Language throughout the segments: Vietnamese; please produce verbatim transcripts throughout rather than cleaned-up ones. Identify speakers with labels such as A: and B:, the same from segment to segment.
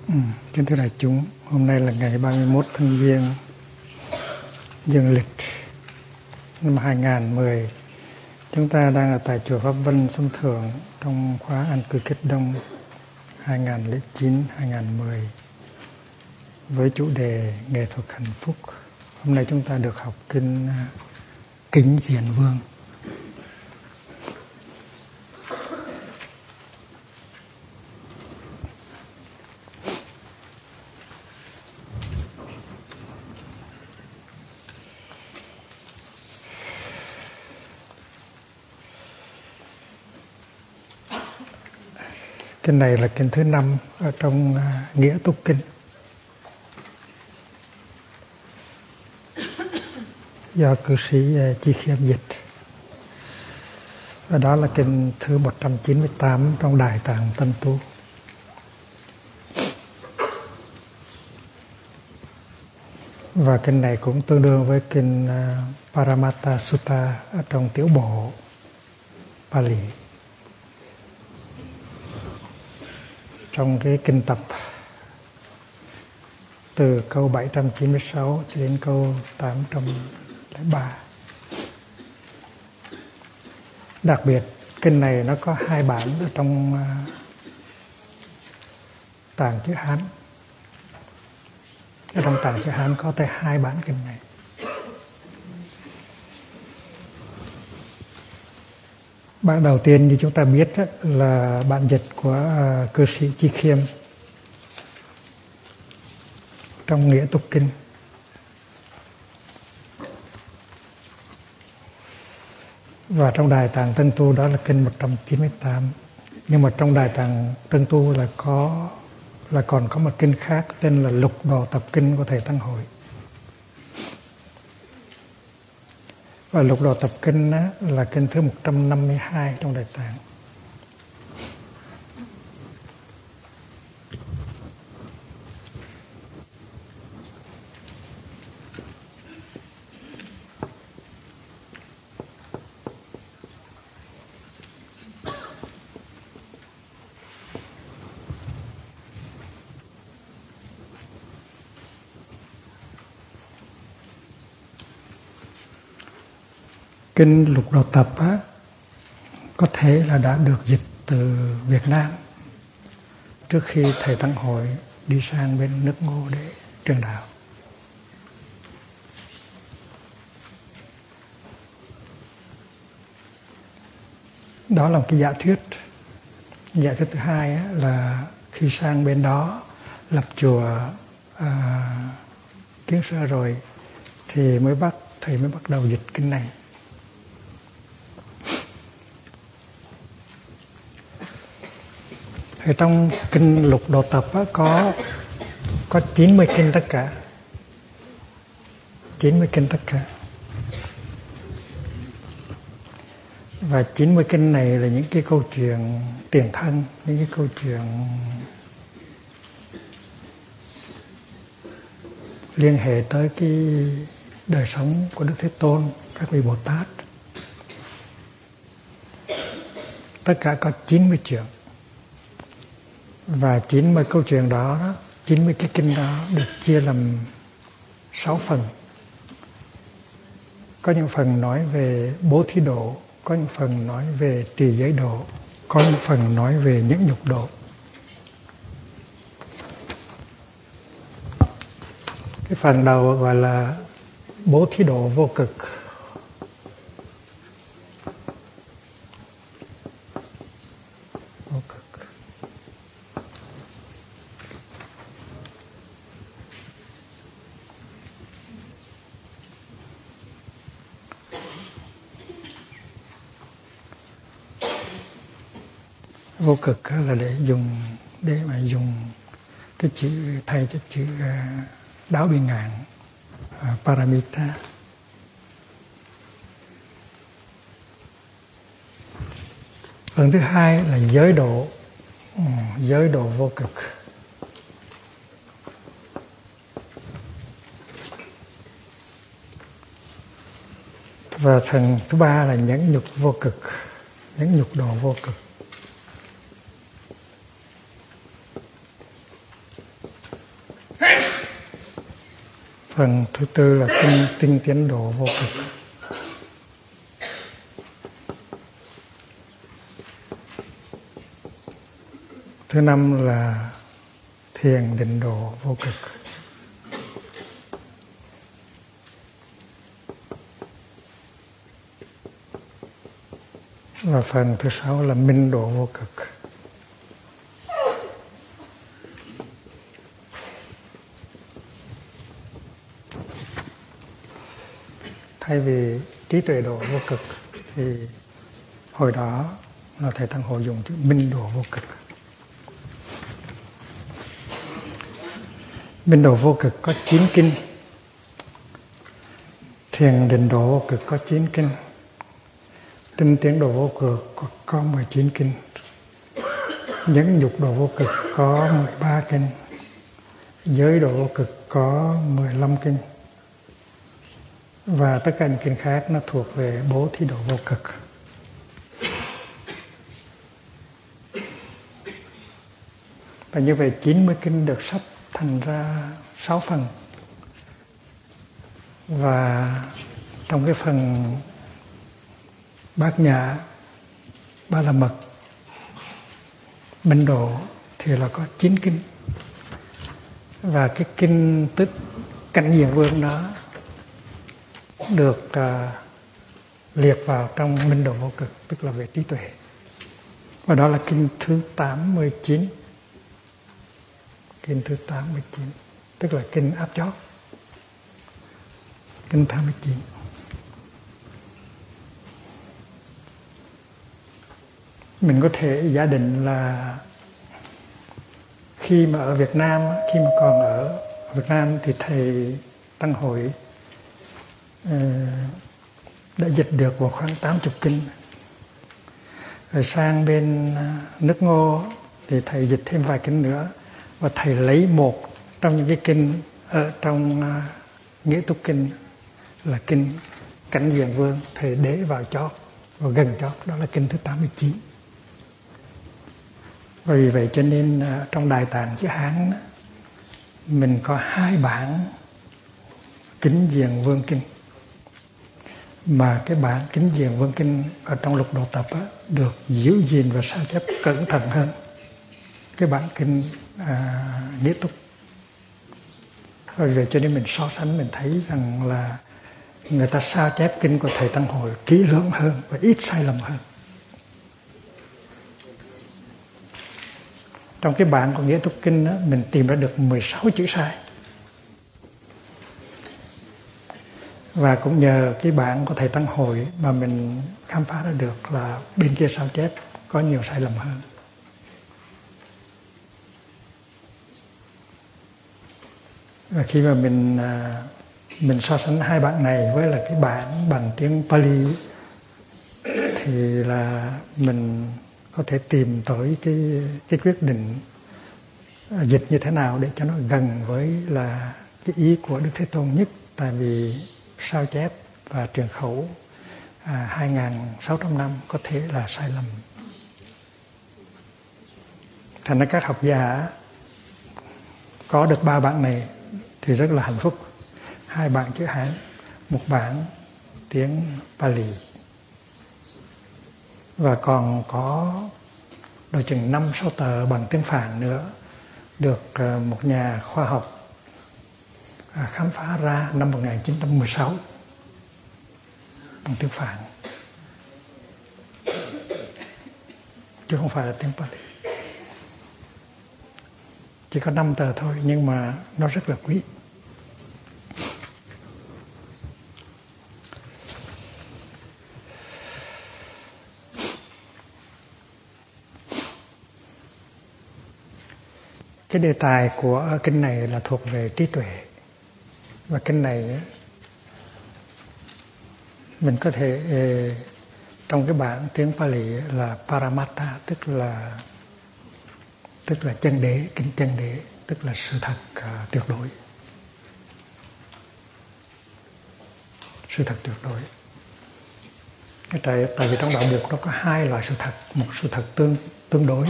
A: Ừ, kính thưa đại chúng, hôm nay là ngày ba mươi mốt tháng Giêng dương lịch năm hai nghìn không trăm mười. Chúng ta đang ở tại chùa Pháp Vân Sông Thượng trong khóa An cư kết đông hai nghìn không trăm lẻ chín đến hai nghìn không trăm mười với chủ đề nghệ thuật hạnh phúc. Hôm nay chúng ta được học kinh Kính Diền Vương. Kinh này là kinh thứ năm ở trong uh, Nghĩa Túc Kinh, do cư sĩ uh, Chi Khiêm dịch. Và đó là kinh thứ một trăm chín mươi tám trong Đại Tạng Tân Tu. Và kinh này cũng tương đương với kinh uh, Paramatta Sutta ở trong Tiểu Bộ Pali. Trong cái kinh tập từ câu bảy trăm chín mươi sáu cho đến câu tám trăm lẻ ba. Đặc biệt kinh này nó có hai bản ở trong uh, tạng chữ Hán. Ở trong tạng chữ Hán có tới hai bản kinh này. Bản đầu tiên như chúng ta biết là bản dịch của uh, cư sĩ Chi Khiêm trong Nghĩa Túc Kinh. Và trong Đại Tạng Tân Tu đó là kinh một trăm chín mươi tám. Nhưng mà trong Đại Tạng Tân Tu là có là còn có một kinh khác tên là Lục Đồ Tập Kinh của Thầy Tăng Hội. Và Lục Đồ Tập Kinh á, là kinh thứ một trăm năm mươi hai trong Đại Tạng. Kinh Lục Đồ Tập á, có thể là đã được dịch từ Việt Nam trước khi Thầy Tăng Hội đi sang bên nước Ngô để truyền đạo. Đó là một cái giả thuyết. Giả thuyết thứ hai á, là khi sang bên đó lập chùa à, Kiến Sơ rồi thì mới bắt thầy mới bắt đầu dịch kinh này. Ở trong kinh Lục Đồ Tập á, có có chín mươi kinh tất cả. chín mươi kinh tất cả. Và chín mươi kinh này là những cái câu chuyện tiền thân, những cái câu chuyện liên hệ tới cái đời sống của Đức Thế Tôn, các vị Bồ Tát. Tất cả có chín mươi chuyện. Và chín mươi câu chuyện đó, chín mươi cái kinh đó được chia làm sáu phần. Có những phần nói về bố thí độ, có những phần nói về trì giới độ, có những phần nói về nhẫn nhục độ. Cái phần đầu gọi là bố thí độ vô cực. Vô cực. Vô cực là để dùng để mà dùng cái chữ thay cho chữ đáo biên ngạn, paramita. Phần thứ hai là giới độ, giới độ vô cực. Và phần thứ ba là nhẫn nhục vô cực, nhẫn nhục độ vô cực. Phần thứ tư là kinh tinh tiến độ vô cực. Thứ năm là thiền định độ vô cực. Và phần thứ sáu là minh độ vô cực. Thay vì trí tuệ độ vô cực thì hồi đó là thầy Tăng Hội dùng chữ minh độ vô cực. Minh độ vô cực có chín kinh, thiền định độ vô cực có chín kinh, tinh tiến độ vô cực có, có mười chín kinh, nhẫn dục độ vô cực có mười ba kinh, giới độ vô cực có mười lăm kinh, và tất cả những kinh khác nó thuộc về bố thí độ vô cực. Và như vậy chín mươi kinh được sắp thành ra sáu phần. Và trong cái phần Bát Nhã, Ba La Mật, Minh Độ thì là có chín kinh. Và cái kinh tức Cảnh Diện Vương đó được uh, liệt vào trong Minh Độ vô cực, tức là về trí tuệ. Và đó là kinh thứ tám mươi chín. Kinh thứ tám mươi chín, tức là kinh áp chót. Kinh tám mươi chín. Mình có thể giả định là khi mà ở Việt Nam, khi mà còn ở Việt Nam thì thầy Tăng Hội uh, đã dịch được vào khoảng tám mươi kinh. Rồi sang bên nước Ngô thì thầy dịch thêm vài kinh nữa. Và thầy lấy một trong những cái kinh ở trong uh, Nghĩa Túc Kinh là kinh Cảnh Diện Vương, thầy để vào chót, vào gần chót, đó là kinh thứ tám mươi chín. Và vì vậy cho nên uh, trong Đại Tạng chữ Hán mình có hai bản Kính Diện Vương Kinh. Mà cái bản Kính Diện Vương Kinh ở trong Lục Độ Tập á, được giữ gìn và sao chép cẩn thận hơn cái bản kinh à, Nghĩa Túc. Và vì vậy cho nên mình so sánh mình thấy rằng là người ta sao chép kinh của thầy Tăng Hội kỹ lưỡng hơn và ít sai lầm hơn. Trong cái bản của Nghĩa Túc Kinh đó, mình tìm ra được mười sáu chữ sai. Và cũng nhờ cái bản của thầy Tăng Hội mà mình khám phá ra được là bên kia sao chép có nhiều sai lầm hơn. Và khi mà mình mình so sánh hai bản này với là cái bản bằng tiếng Pali thì là mình có thể tìm tới cái cái quyết định dịch như thế nào để cho nó gần với là cái ý của Đức Thế Tôn nhất. Tại vì sao chép và truyền khẩu à, hai nghìn sáu trăm năm có thể là sai lầm. Thành ra các học giả có được ba bản này thì rất là hạnh phúc. Hai bản chữ Hán, một bản tiếng Pali. Và còn có đôi chừng năm sáu tờ bằng tiếng Phạn nữa được một nhà khoa học khám phá ra năm một nghìn chín trăm mười sáu bằng tiếng Phạn, chứ không phải là tiếng Pali. Chỉ có năm tờ thôi nhưng mà nó rất là quý. Cái đề tài của kinh này là thuộc về trí tuệ. Và kinh này mình có thể trong cái bản tiếng Pali là Paramatta, tức là tức là chân đế, kinh chân đế, tức là sự thật uh, tuyệt đối. Sự thật tuyệt đối. Cái tại, tại vì trong đạo Phật nó có hai loại sự thật, một sự thật tương tương đối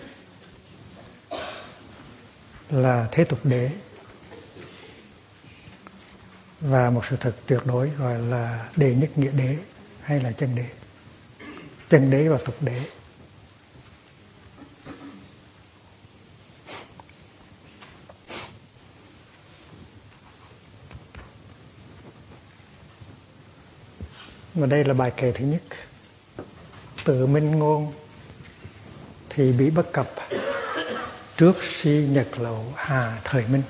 A: là thế tục đế, và một sự thật tuyệt đối gọi là đệ nhất nghĩa đế hay là chân đế. Chân đế và tục đế. Và đây là bài kệ thứ nhất. Tự minh ngôn thì bị bất cập, trước si nhật lậu hà thời minh.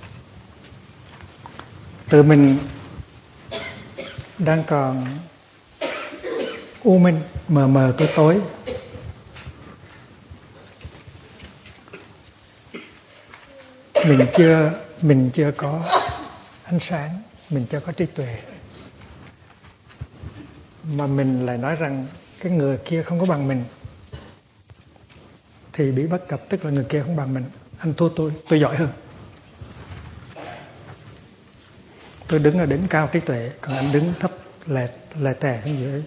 A: Tự mình đang còn u minh, mờ mờ tối tối, mình chưa mình chưa có ánh sáng, mình chưa có trí tuệ, mà mình lại nói rằng cái người kia không có bằng mình, thì bị bất cập, tức là người kia không bằng mình. Anh thua tôi, tôi giỏi hơn. Tôi đứng ở đỉnh cao trí tuệ, còn anh đứng thấp lè lè tè xuống dưới.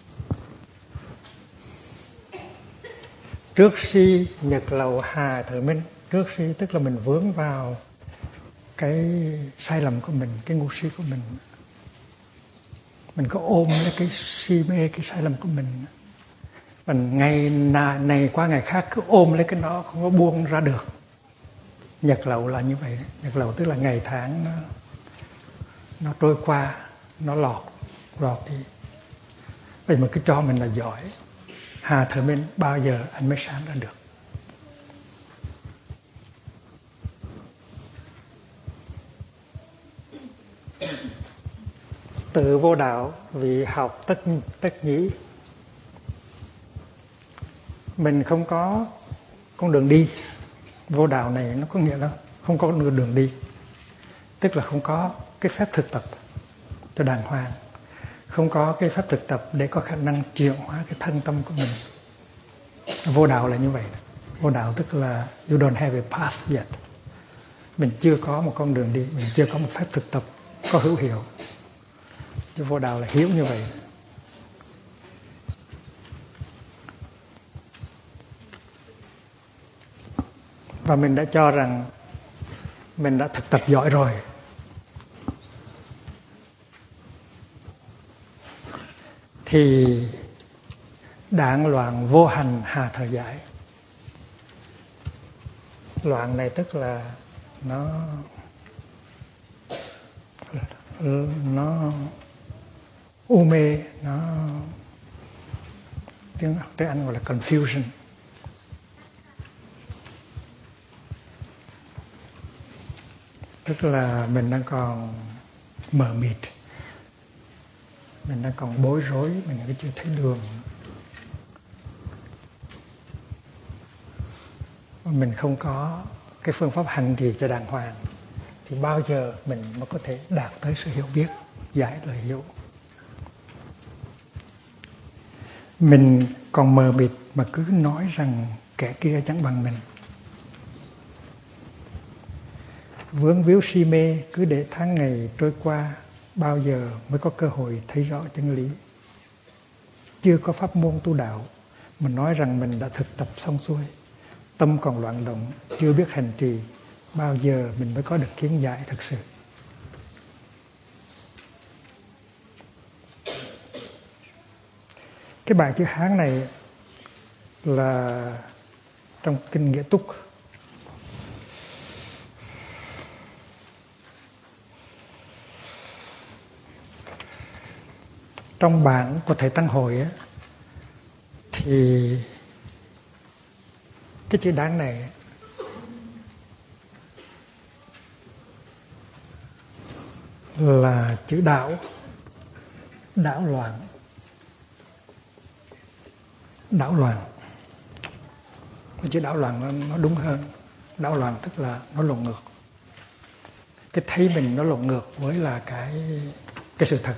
A: Trước si nhật lậu hà thời minh. Trước si tức là mình vướng vào cái sai lầm của mình, cái ngu si của mình. Mình có ôm lấy cái si mê, cái sai lầm của mình. Mình ngày này qua ngày khác cứ ôm lấy cái đó, không có buông ra được. Nhật lậu là như vậy. Nhật lậu tức là ngày tháng nó, nó trôi qua, nó lọt, lọt đi. Vậy mà cứ cho mình là giỏi. Hà thời minh, bao giờ anh mới sáng ra được. Tự vô đạo vì học tất tất nhĩ. Mình không có con đường đi. Vô đạo này nó có nghĩa là không có đường đi, tức là không có cái phép thực tập cho đàng hoàng, không có cái phép thực tập để có khả năng chuyển hóa cái thân tâm của mình. Vô đạo là như vậy. Vô đạo tức là you don't have a path yet. Mình chưa có một con đường đi, mình chưa có một phép thực tập có hữu hiệu. Chứ vô đạo là hiểu như vậy. Và mình đã cho rằng mình đã thực tập giỏi rồi. Thì đạn loạn vô hành hà thời giải. Loạn này tức là nó nó u mê, nó tiếng tiếng Anh gọi là confusion. Tức là mình đang còn mờ mịt, mình đang còn bối rối, mình cứ chưa thấy đường. Mình không có cái phương pháp hành trì cho đàng hoàng, thì bao giờ mình mới có thể đạt tới sự hiểu biết, giải lời hiểu. Mình còn mờ mịt mà cứ nói rằng kẻ kia chẳng bằng mình. Vướng víu si mê cứ để tháng ngày trôi qua, bao giờ mới có cơ hội thấy rõ chân lý. Chưa có pháp môn tu đạo mà nói rằng mình đã thực tập xong xuôi, tâm còn loạn động, chưa biết hành trì, bao giờ mình mới có được kiến giải thực sự. Cái bài chữ Hán này là trong kinh Nghĩa Túc. Trong bản của Thầy Tăng Hội á, thì cái chữ đáng này là chữ đảo, đảo loạn, đảo loạn. Cái chữ đảo loạn nó, nó đúng hơn. Đảo loạn tức là nó lộn ngược. Cái thấy mình nó lộn ngược với là cái cái sự thật.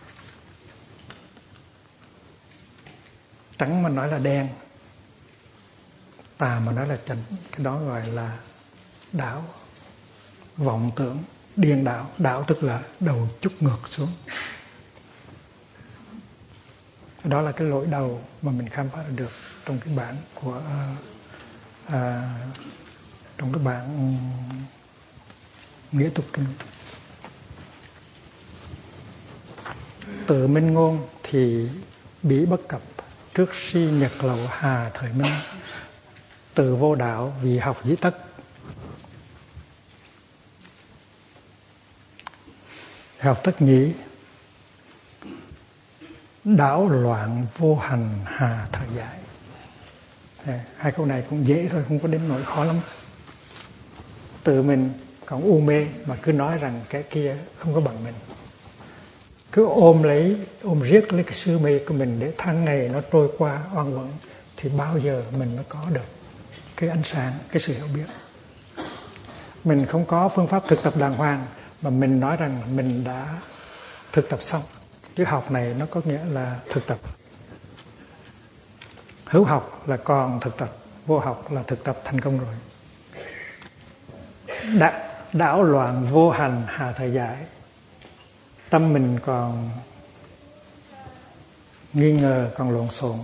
A: Trắng mà nói là đen, tà mà nói là chánh, cái đó gọi là đảo, vọng tưởng, điên đảo. Đảo tức là đầu chút ngược xuống. Đó là cái lỗi đầu mà mình khám phá được trong cái bản của à, trong cái bản um, Nghĩa Tục Kinh. Tự minh ngôn thì bị bất cập, trước si nhật lậu hà thời minh. Tự vô đạo vì học dĩ tất. Học tất nhĩ, đảo loạn vô hành hà thời giải. Hai câu này cũng dễ thôi, không có đến nỗi khó lắm. Tự mình còn u mê mà cứ nói rằng cái kia không có bằng mình, cứ ôm lấy ôm riết lấy cái sự mê của mình để tháng ngày nó trôi qua oan uổng, thì bao giờ mình mới có được cái ánh sáng, cái sự hiểu biết. Mình không có phương pháp thực tập đàng hoàng mà mình nói rằng mình đã thực tập xong. Chứ học này nó có nghĩa là thực tập. Hữu học là còn thực tập, vô học là thực tập thành công rồi. Đã, đảo loạn vô hành hà thời giải. Tâm mình còn nghi ngờ, còn lộn xộn,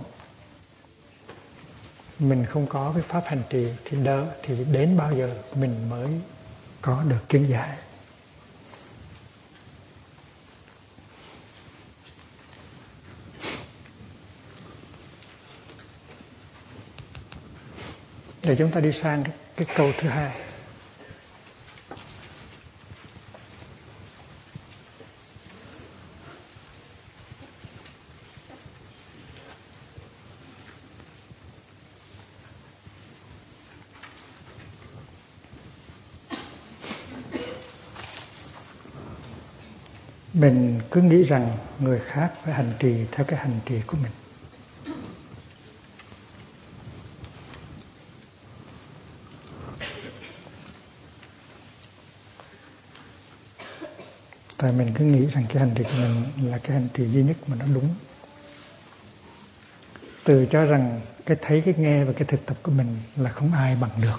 A: mình không có cái pháp hành trì thì đỡ, thì đến bao giờ mình mới có được kiến giải. Để chúng ta đi sang cái, cái câu thứ hai. Mình cứ nghĩ rằng người khác phải hành trì theo cái hành trì của mình. Tại mình cứ nghĩ rằng cái hành trì của mình là cái hành trì duy nhất mà nó đúng. Từ cho rằng cái thấy, cái nghe và cái thực tập của mình là không ai bằng được.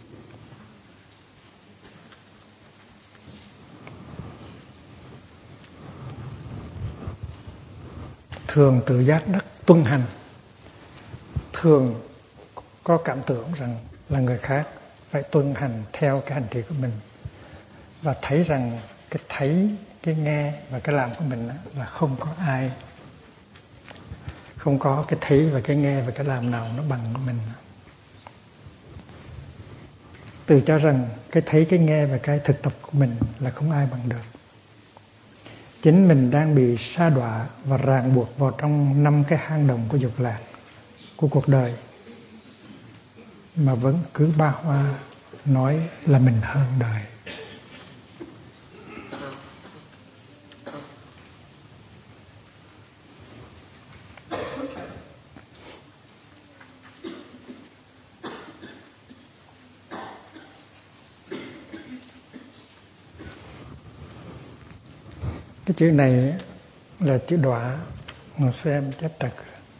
A: Thường tự giác đắc tuân hành, thường có cảm tưởng rằng là người khác phải tuân hành theo cái hành trì của mình, và thấy rằng cái thấy, cái nghe và cái làm của mình là không có ai, không có cái thấy và cái nghe và cái làm nào nó bằng của mình. Từ cho rằng cái thấy, cái nghe và cái thực tập của mình là không ai bằng được. Chính mình đang bị sa đọa và ràng buộc vào trong năm cái hang động của dục lạc, của cuộc đời, mà vẫn cứ ba hoa nói là mình hơn đời. Cái chữ này là chữ đọa, mà xem chép trật.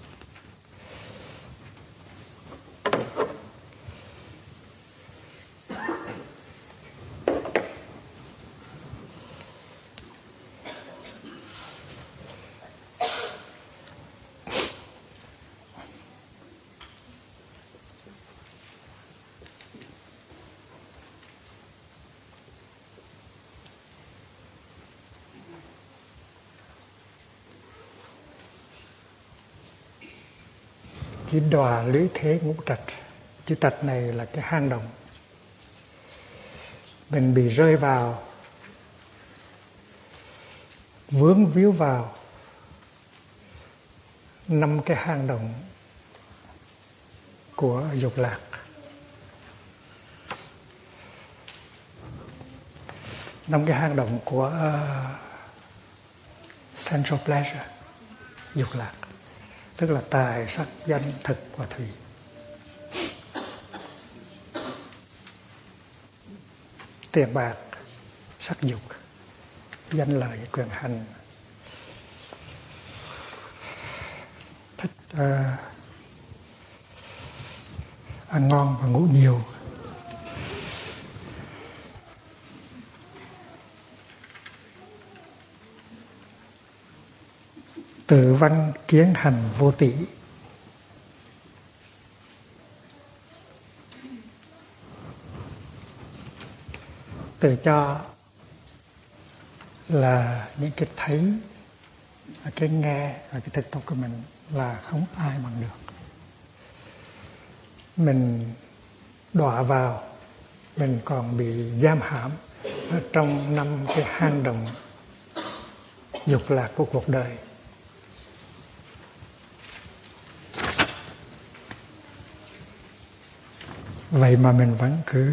A: Chữ đọa lưới thế ngũ trạch. Chữ trạch này là cái hang động. Mình bị rơi vào, vướng víu vào năm cái hang động của dục lạc. Năm cái hang động của uh, sensual pleasure, dục lạc, tức là tài, sắc, danh, thực và thủy. Tiền bạc, sắc dục, danh lợi, quyền hành, thích uh, ăn ngon và ngủ nhiều. Tự văn kiến hành vô tỷ. Tự cho là những cái thấy, cái nghe và cái thực tập của mình là không ai bằng được. Mình đọa vào, mình còn bị giam hãm ở trong năm cái hang động dục lạc của cuộc đời. Vậy mà mình vẫn cứ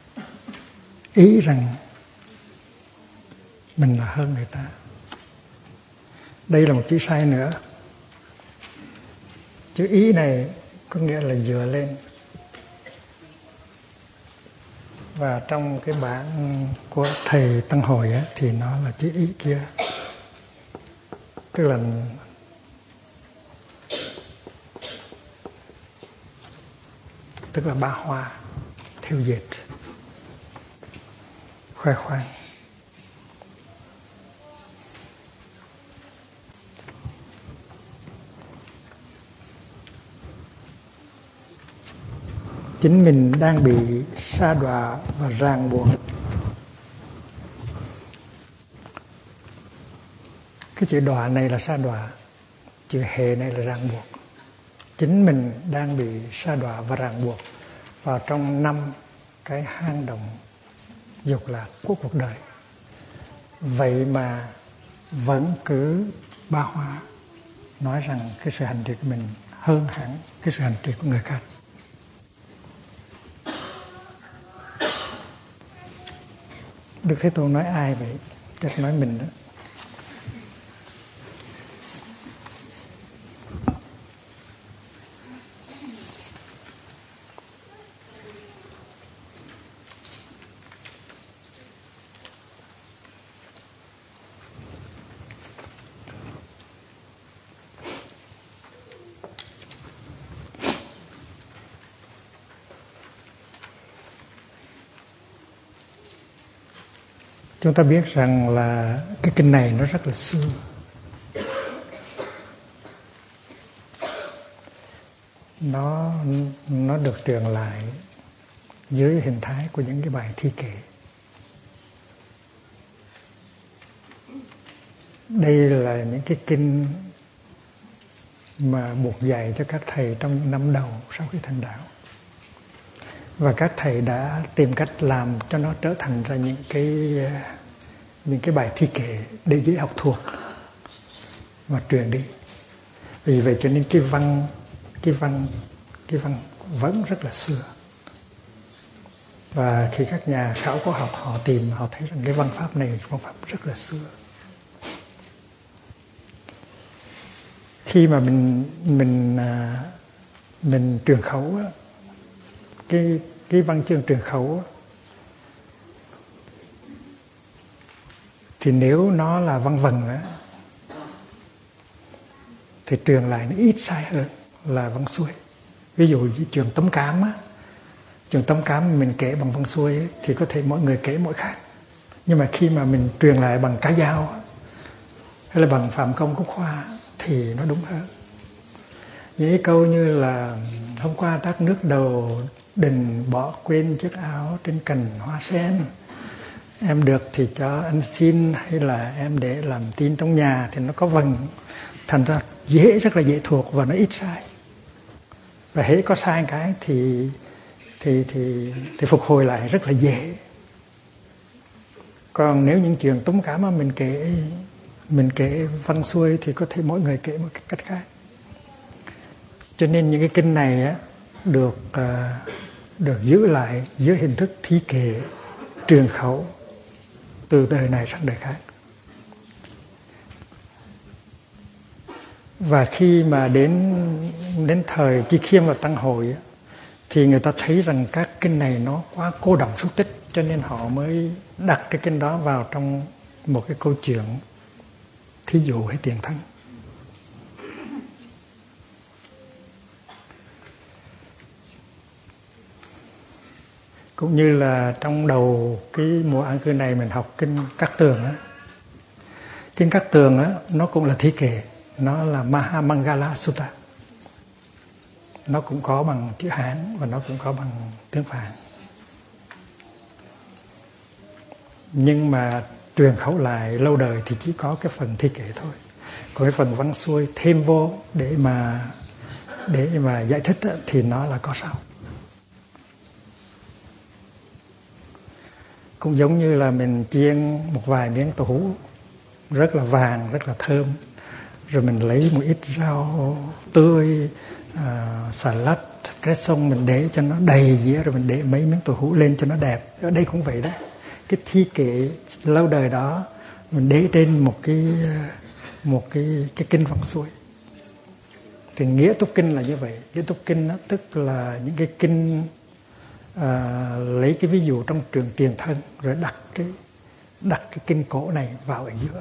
A: ý rằng mình là hơn người ta. Đây là một chữ sai nữa. Chữ ý này có nghĩa là dựa lên. Và trong cái bản của thầy Tăng Hồi á, thì nó là chữ ý kia. Tức là tức là ba hoa, thêu dệt, khoe khoang. Chính mình đang bị sa đọa và ràng buộc. Cái chữ đọa này là sa đọa, chữ hệ này là ràng buộc. Chính mình đang bị sa đọa và ràng buộc vào trong năm cái hang động dục lạc của cuộc đời. Vậy mà vẫn cứ ba hoa nói rằng cái sự hành trì của mình hơn hẳn cái sự hành trì của người khác. Đức Thế Tôn nói ai vậy? Chắc nói mình đó. Chúng ta biết rằng là cái kinh này nó rất là xưa. Nó, nó được truyền lại dưới hình thái của những cái bài thi kệ. Đây là những cái kinh mà buộc dạy cho các thầy trong những năm đầu sau khi thành đạo. Và các thầy đã tìm cách làm cho nó trở thành ra những cái những cái bài thi kệ để dễ học thuộc và truyền đi. Vì vậy cho nên cái văn cái văn cái văn vẫn rất là xưa. Và khi các nhà khảo cổ học họ tìm, họ thấy rằng cái văn pháp này văn pháp rất là xưa. Khi mà mình mình mình truyền khẩu á, cái cái văn chương truyền khẩu á, thì nếu nó là văn vần á, thì truyền lại nó ít sai hơn là văn xuôi. Ví dụ như truyền tấm cám á, truyền tấm cám mình kể bằng văn xuôi ấy, thì có thể mỗi người kể mỗi khác. Nhưng mà khi mà mình truyền lại bằng cá dao á, hay là bằng phạm công cúc hoa thì nó đúng hơn. Những cái câu như là hôm qua tát nước đầu đình bỏ quên chiếc áo trên cành hoa sen, em được thì cho anh xin, hay là em để làm tin trong nhà, thì nó có vần, thành ra dễ, rất là dễ thuộc và nó ít sai. Và hễ có sai cái thì thì thì thì phục hồi lại rất là dễ. Còn nếu những chuyện tống cảm mà mình kể mình kể văn xuôi thì có thể mỗi người kể một cách khác. Cho nên những cái kinh này á, được uh, được giữ lại dưới hình thức thi kệ truyền khẩu từ đời này sang đời khác. Và khi mà đến đến thời Chi Khiêm và Tăng Hội á, thì người ta thấy rằng các kinh này nó quá cô đọng xúc tích, cho nên họ mới đặt cái kinh đó vào trong một cái câu chuyện thí dụ hay tiền thân. Cũng như là trong đầu cái mùa an cư này mình học kinh Cát Tường á. Kinh Cát Tường á, nó cũng là thi kệ, nó là Mahamangala Sutta. Nó cũng có bằng chữ Hán và nó cũng có bằng tiếng Phạn. Nhưng mà truyền khẩu lại lâu đời thì chỉ có cái phần thi kệ thôi. Còn cái phần văn xuôi thêm vô để mà để mà giải thích đó, thì nó là có sau. Cũng giống như là mình chiên một vài miếng tàu hũ rất là vàng, rất là thơm, rồi mình lấy một ít rau tươi, à, xà lách, cái xong mình để cho nó đầy dĩa, rồi mình để mấy miếng tàu hũ lên cho nó đẹp. Ở đây cũng vậy đó, cái thi kệ lâu đời đó mình để trên một cái một cái cái kinh văn xuôi. Thì nghĩa túc kinh là như vậy. Nghĩa túc kinh đó, tức là những cái kinh à, lấy cái ví dụ trong trường Tiền Thân rồi đặt cái đặt cái kinh cổ này vào ở giữa.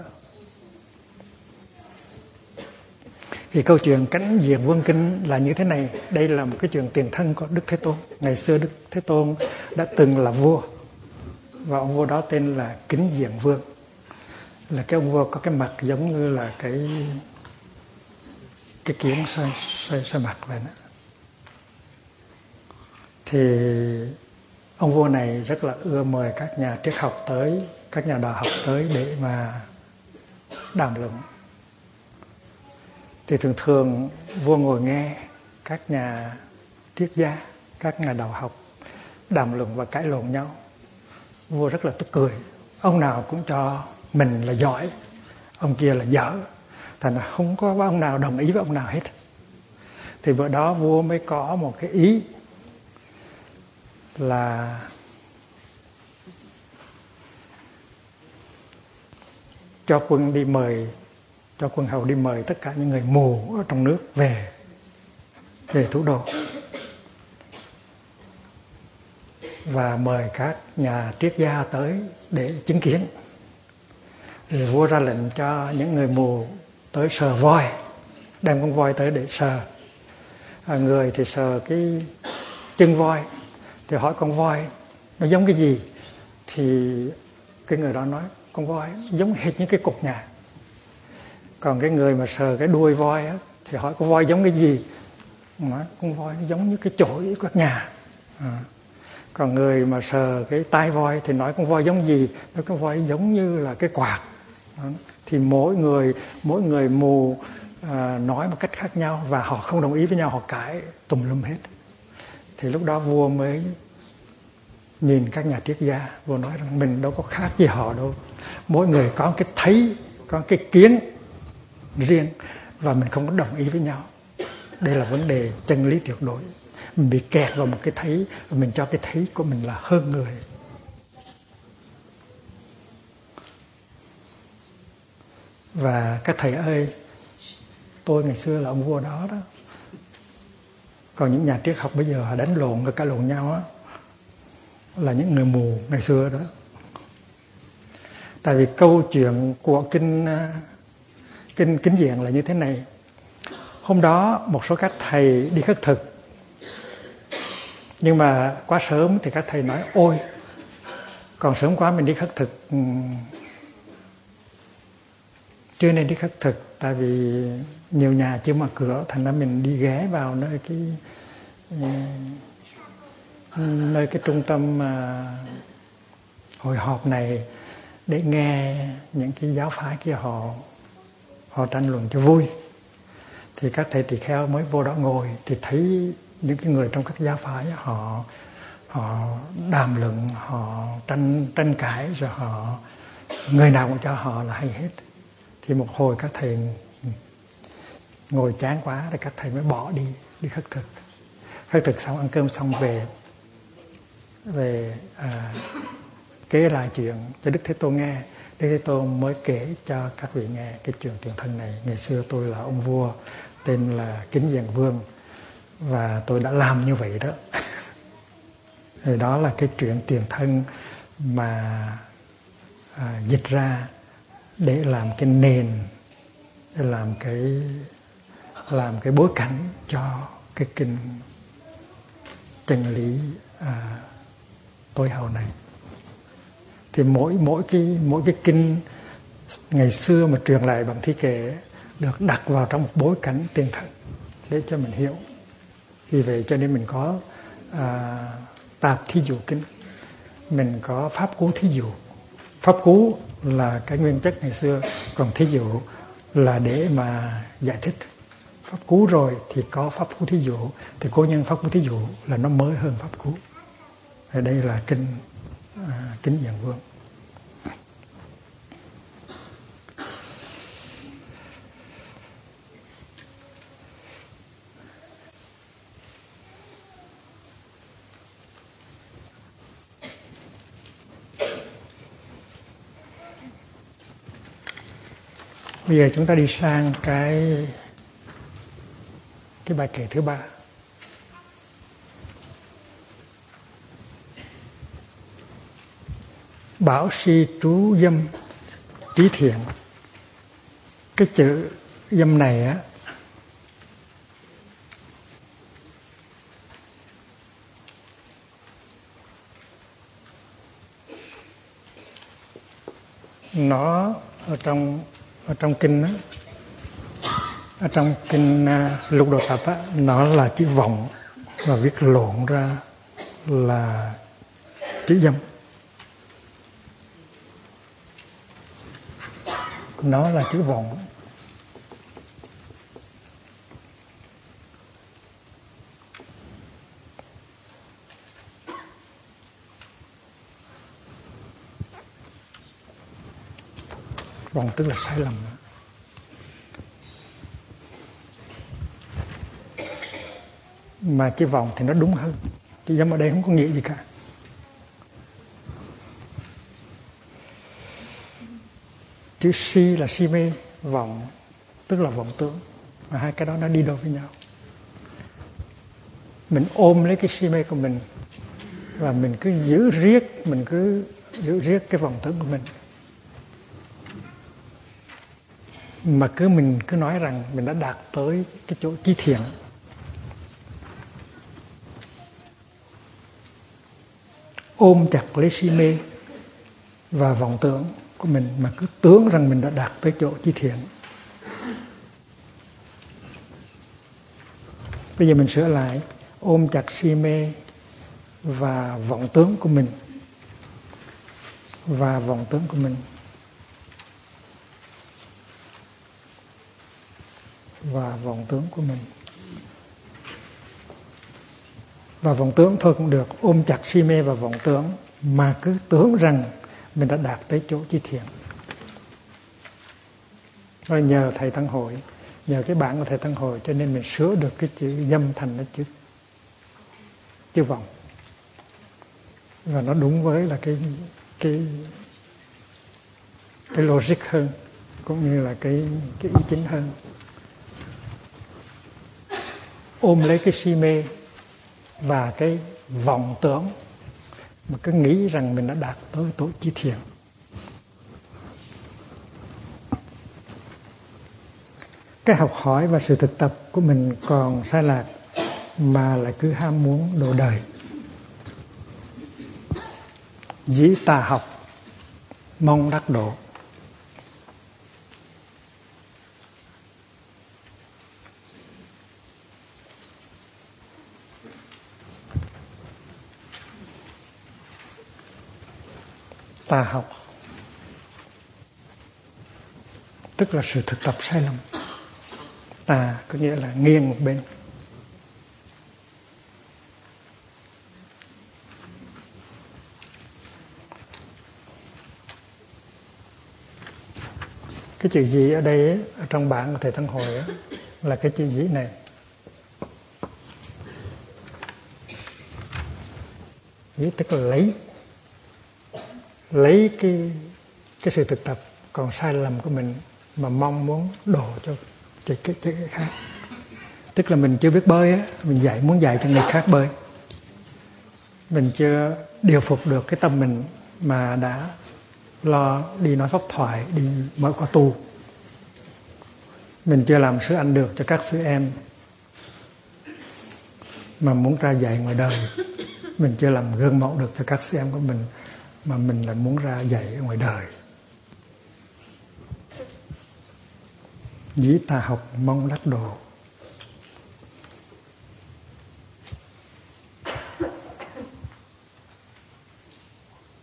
A: Thì câu chuyện Cánh Diện Vương Kinh là như thế này. Đây là một cái chuyện tiền thân của Đức Thế Tôn. Ngày xưa Đức Thế Tôn đã từng là vua, và ông vua đó tên là Kính Diện Vương. Là cái ông vua có cái mặt giống như là cái cái kiến xoay, xoay, xoay mặt vậy đó. Thì ông vua này rất là ưa mời các nhà triết học tới, các nhà đạo học tới để mà đàm luận. Thì thường thường vua ngồi nghe các nhà triết gia, các nhà đạo học đàm luận và cãi lộn nhau. Vua rất là tức cười. Ông nào cũng cho mình là giỏi, ông kia là dở. Thành ra không có ông nào đồng ý với ông nào hết. Thì bữa đó vua mới có một cái ý là cho quân đi mời, cho quân hầu đi mời tất cả những người mù ở trong nước về về thủ đô, và mời các nhà triết gia tới để chứng kiến. Rồi vua ra lệnh cho những người mù tới sờ voi, đem con voi tới để sờ. À, người thì sờ cái chân voi, thì hỏi con voi nó giống cái gì, thì cái người đó nói con voi giống hệt như cái cột nhà. Còn cái người mà sờ cái đuôi voi á, thì hỏi con voi giống cái gì, nói con voi nó giống như cái chổi của nhà. À. Còn người mà sờ cái tai voi thì nói con voi giống gì, nói con voi giống như là cái quạt. Đó. Thì mỗi người mỗi người mù à, nói một cách khác nhau, và họ không đồng ý với nhau, họ cãi tùm lum hết. Thì lúc đó vua mới nhìn các nhà triết gia, vua nói rằng mình đâu có khác gì họ đâu, mỗi người có cái thấy, có cái kiến riêng, và mình không có đồng ý với nhau. Đây là vấn đề chân lý tuyệt đối. Mình bị kẹt vào một cái thấy, và mình cho cái thấy của mình là hơn người. Và các thầy ơi, tôi ngày xưa là ông vua đó đó. Còn những nhà triết học bây giờ họ đánh lộn và cãi lộn nhau á, là những người mù ngày xưa đó. Tại vì câu chuyện của kinh kinh Kính Diện là như thế này. Hôm đó một số các thầy đi khất thực, nhưng mà quá sớm thì các thầy nói ôi, còn sớm quá mình đi khất thực, chưa nên đi khất thực, tại vì nhiều nhà chưa mở cửa, thành ra mình đi ghé vào nơi cái nơi cái trung tâm hội họp này để nghe những cái giáo phái kia họ họ tranh luận cho vui. Thì các thầy tỳ kheo mới vô đó ngồi, thì thấy những cái người trong các giáo phái họ họ đàm luận, họ tranh tranh cãi, rồi họ người nào cũng cho họ là hay hết. Thì một hồi các thầy ngồi chán quá, rồi các thầy mới bỏ đi đi khất thực. Khất thực xong, ăn cơm xong về về à, kể lại chuyện cho Đức Thế Tôn nghe. Đức Thế Tôn mới kể cho các vị nghe cái chuyện tiền thân này. Ngày xưa tôi là ông vua tên là Kính Diện Vương, và tôi đã làm như vậy đó. Thì đó là cái chuyện tiền thân mà à, dịch ra để làm cái nền, để làm cái làm cái bối cảnh cho cái kinh chân lý à, tối hậu này. Thì mỗi mỗi cái mỗi cái kinh ngày xưa mà truyền lại bằng thi kệ được đặt vào trong một bối cảnh tiền thân để cho mình hiểu. Vì vậy cho nên mình có à, tạp thí dụ kinh, mình có pháp cú thí dụ. Pháp cú là cái nguyên chất ngày xưa, còn thí dụ là để mà giải thích. Pháp cú rồi thì có pháp cú thí dụ, thì cố nhân pháp cú thí dụ là nó mới hơn pháp cú. Ở đây là kinh à, Kính Diện Vương. Bây giờ chúng ta đi sang cái cái bài kệ thứ ba. Bảo si trú dâm trí thiện. Cái chữ dâm này á, nó ở trong ở trong kinh á, ở trong kinh uh, Lục Đồ Tập á, nó là chữ vọng và viết lộn ra là chữ dâm. Nó là chữ vọng. Vọng tức là sai lầm. Mà chữ vọng thì nó đúng hơn. Chữ dâm ở đây không có nghĩa gì cả. Chữ si là si mê, vọng tức là vọng tưởng. Và hai cái đó nó đi đôi với nhau. Mình ôm lấy cái si mê của mình và mình cứ giữ riết, mình cứ giữ riết cái vọng tưởng của mình. Mà cứ mình cứ nói rằng mình đã đạt tới cái chỗ chí thiện. Ôm chặt lấy si mê và vọng tưởng của mình mà cứ tưởng rằng mình đã đạt tới chỗ chí thiện. Bây giờ mình sửa lại, ôm chặt si mê và vọng tưởng của mình và vọng tưởng của mình và vọng tưởng của mình và vọng tưởng thôi cũng được. Ôm chặt si mê và vọng tưởng mà cứ tưởng rằng mình đã đạt tới chỗ chí thiện. Rồi nhờ thầy Tăng Hội, nhờ cái bản của thầy Tăng Hội cho nên mình sửa được cái chữ dâm thành cái chữ chữ vọng. Và nó đúng với là cái cái cái logic hơn, cũng như là cái cái ý chính hơn. Ôm lấy cái si mê và cái vọng tưởng mà cứ nghĩ rằng mình đã đạt tới tối chí thiện. Cái học hỏi và sự thực tập của mình còn sai lạc mà lại cứ ham muốn độ đời. Dĩ tà học mong đắc độ. Tà học tức là sự thực tập sai lầm. Tà có nghĩa là nghiêng một bên. Cái chữ dĩ ở đây ấy, ở trong bản của thầy Tăng Hội ấy, là cái chữ dĩ này. Dĩ tức là lấy lấy cái cái sự thực tập còn sai lầm của mình mà mong muốn đổ cho cái cái, cái, cái khác. Tức là mình chưa biết bơi á, mình dạy muốn dạy cho người khác bơi. Mình chưa điều phục được cái tâm mình mà đã lo đi nói pháp thoại, đi mở khóa tu. Mình chưa làm sư anh được cho các sư em mà muốn ra dạy ngoài đời. Mình chưa làm gương mẫu được cho các sư em của mình mà mình lại muốn ra dạy ở ngoài đời. Dĩ tà học mong đắc độ.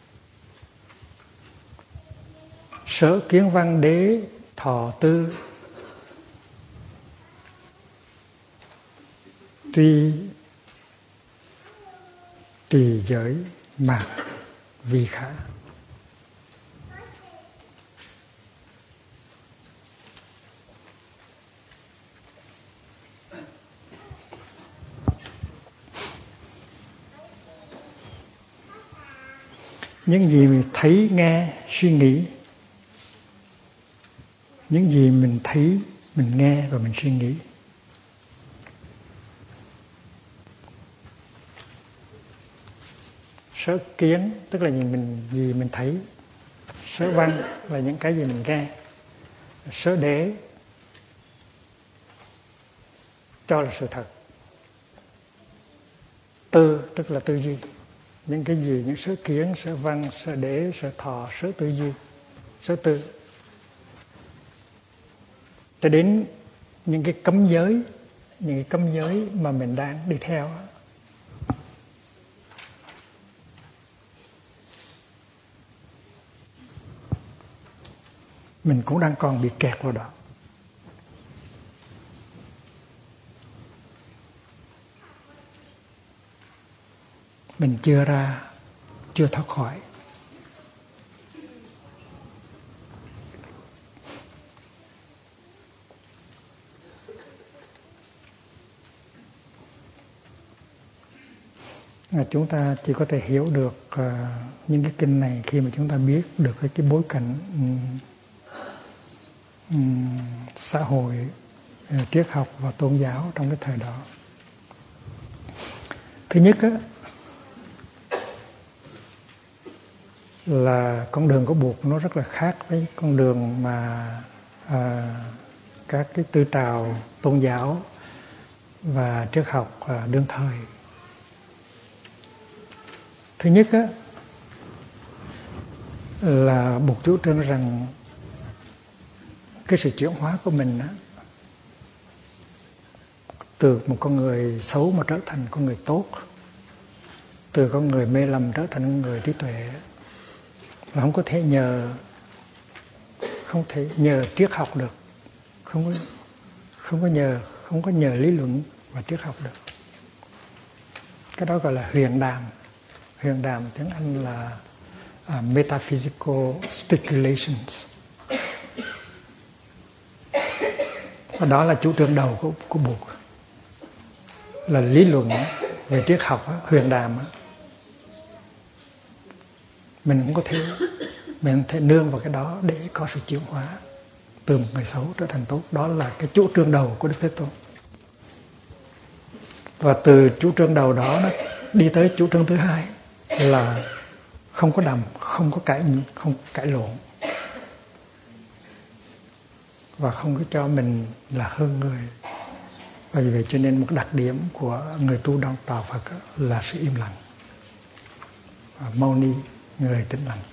A: Sở kiến văn đế thọ tư tuy trì giới mạc vi khả. Những gì mình thấy, nghe, suy nghĩ, những gì mình thấy, mình nghe và mình suy nghĩ, sở kiến tức là gì mình gì mình thấy, sở văn là những cái gì mình nghe, sở đế cho là sự thật, tư tức là tư duy, những cái gì, những sở kiến, sở văn, sở đế, sở thọ, sở tư duy, sở tư, cho đến những cái cấm giới, những cái cấm giới mà mình đang đi theo. Mình cũng đang còn bị kẹt vào đó. Mình chưa ra, chưa thoát khỏi. Chúng ta chỉ có thể hiểu được uh, những cái kinh này khi mà chúng ta biết được cái, cái bối cảnh um, um, xã hội, uh, triết học và tôn giáo trong cái thời đó. Thứ nhất á, là con đường của Bụt nó rất là khác với con đường mà à, các cái tư trào tôn giáo và triết học à, đương thời. Thứ nhất á, là Bụt chủ trương rằng cái sự chuyển hóa của mình á, từ một con người xấu mà trở thành con người tốt, từ con người mê lầm trở thành con người trí tuệ, là không có thể nhờ không thể nhờ triết học được, không có không có nhờ không có nhờ lý luận và triết học được. Cái đó gọi là huyền đàm. Huyền đàm tiếng Anh là uh, metaphysical speculations. Và đó là chủ trương đầu của của Bụt, là lý luận về triết học á, huyền đàm á. Mình cũng có thể mình thể nương vào cái đó để có sự chuyển hóa từ một người xấu trở thành tốt. Đó là cái chủ trương đầu của Đức Thế Tôn. Và từ chủ trương đầu đó nó đi tới chủ trương thứ hai là không có đầm, không có cãi không cãi lộn, và không có cho mình là hơn người. Và vì vậy cho nên một đặc điểm của người tu đạo đạo Phật là sự im lặng. Và Mâu Ni, người tĩnh lặng.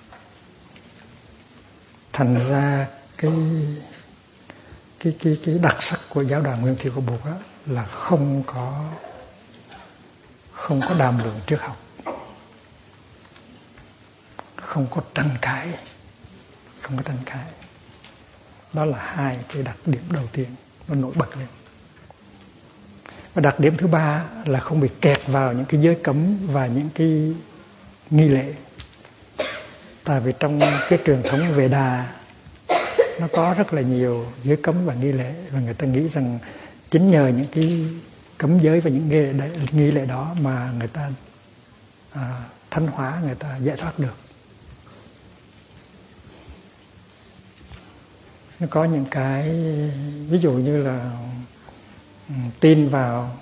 A: Thành ra cái cái cái cái đặc sắc của giáo đoàn Nguyên Thủy của Bụt đó là không có không có đàm luận triết học, không có tranh cãi, không có tranh cãi. Đó là hai cái đặc điểm đầu tiên nó nổi bật lên. Và đặc điểm thứ ba là không bị kẹt vào những cái giới cấm và những cái nghi lễ. Tại vì trong cái truyền thống Vệ Đà nó có rất là nhiều giới cấm và nghi lễ, và người ta nghĩ rằng chính nhờ những cái cấm giới và những nghi lễ, nghi lễ đó mà người ta à, thanh hóa, người ta giải thoát được. Nó có những cái ví dụ như là um, tin vào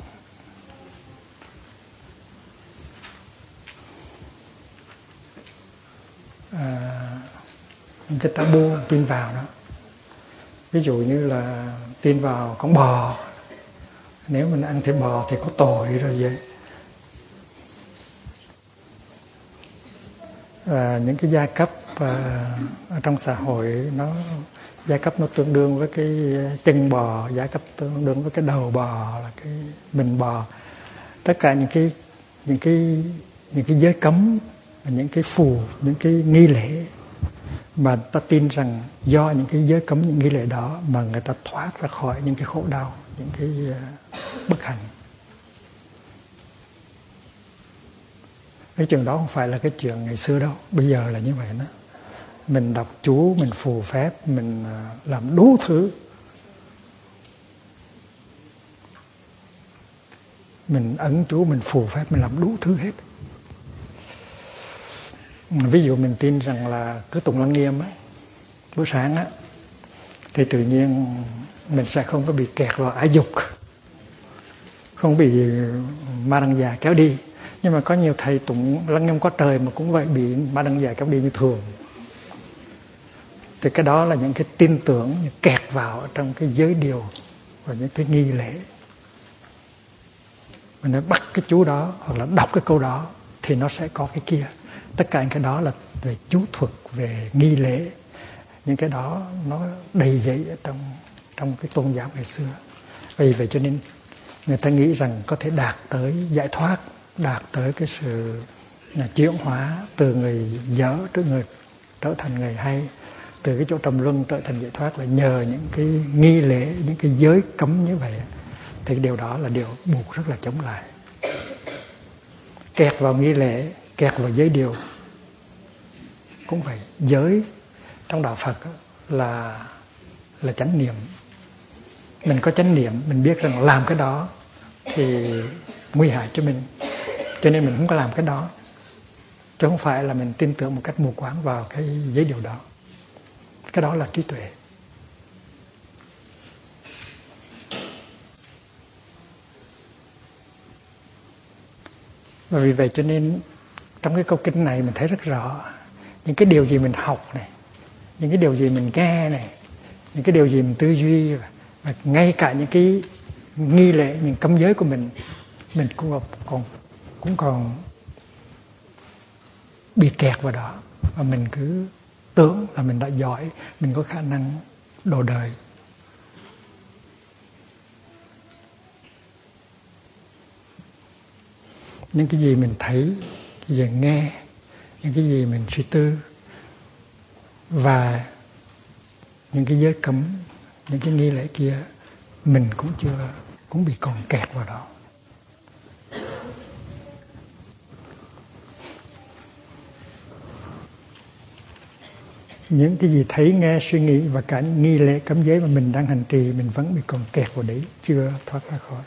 A: à, những cái tabu tin vào đó. Ví dụ như là tin vào con bò, nếu mình ăn thịt bò thì có tội rồi vậy. Và những cái giai cấp à, ở trong xã hội nó giai cấp nó tương đương với cái chân bò, giai cấp tương đương với cái đầu bò, là cái mình bò. Tất cả những cái những cái những cái giới cấm, những cái phù, những cái nghi lễ mà ta tin rằng do những cái giới cấm, những nghi lễ đó mà người ta thoát ra khỏi những cái khổ đau, những cái bất hạnh. Cái chuyện đó không phải là cái chuyện ngày xưa đâu, bây giờ là như vậy đó. Mình đọc chú, mình phù phép, mình làm đủ thứ, mình ấn chú, mình phù phép, mình làm đủ thứ hết. Ví dụ mình tin rằng là cứ tụng Lăng Nghiêm á, buổi sáng á, thì tự nhiên mình sẽ không có bị kẹt vào ái dục, không bị ma đăng già kéo đi. Nhưng mà có nhiều thầy tụng Lăng Nghiêm quá trời mà cũng vậy, bị ma đăng già kéo đi như thường. Thì cái đó là những cái tin tưởng kẹt vào trong cái giới điều và những cái nghi lễ. Mình nói bắt cái chú đó hoặc là đọc cái câu đó thì nó sẽ có cái kia. Tất cả những cái đó là về chú thuật, về nghi lễ. Những cái đó nó đầy dẫy ở trong, trong cái tôn giáo ngày xưa. Vì vậy cho nên người ta nghĩ rằng có thể đạt tới giải thoát, đạt tới cái sự chuyển hóa từ người dở tới người trở thành người hay, từ cái chỗ trầm luân trở thành giải thoát là nhờ những cái nghi lễ, những cái giới cấm như vậy. Thì điều đó là điều buộc rất là chống lại. Kẹt vào nghi lễ, kẹt vào giới điều cũng vậy. Giới trong đạo Phật là là chánh niệm. Mình có chánh niệm, mình biết rằng làm cái đó thì nguy hại cho mình, cho nên mình không có làm cái đó. Chứ không phải là mình tin tưởng một cách mù quáng vào cái giới điều đó. Cái đó là trí tuệ. Và vì vậy cho nên trong cái câu kinh này mình thấy rất rõ những cái điều gì mình học này, những cái điều gì mình nghe này, những cái điều gì mình tư duy, và ngay cả những cái nghi lễ, những cấm giới của mình, mình cũng còn cũng còn bị kẹt vào đó, và mình cứ tưởng là mình đã giỏi, mình có khả năng độ đời. Những cái gì mình thấy, cái gì nghe, những cái gì mình suy tư, và những cái giới cấm, những cái nghi lễ kia, mình cũng chưa, cũng bị còn kẹt vào đó. Những cái gì thấy, nghe, suy nghĩ và cả những nghi lễ cấm giới mà mình đang hành trì, mình vẫn bị còn kẹt vào đấy, chưa thoát ra khỏi.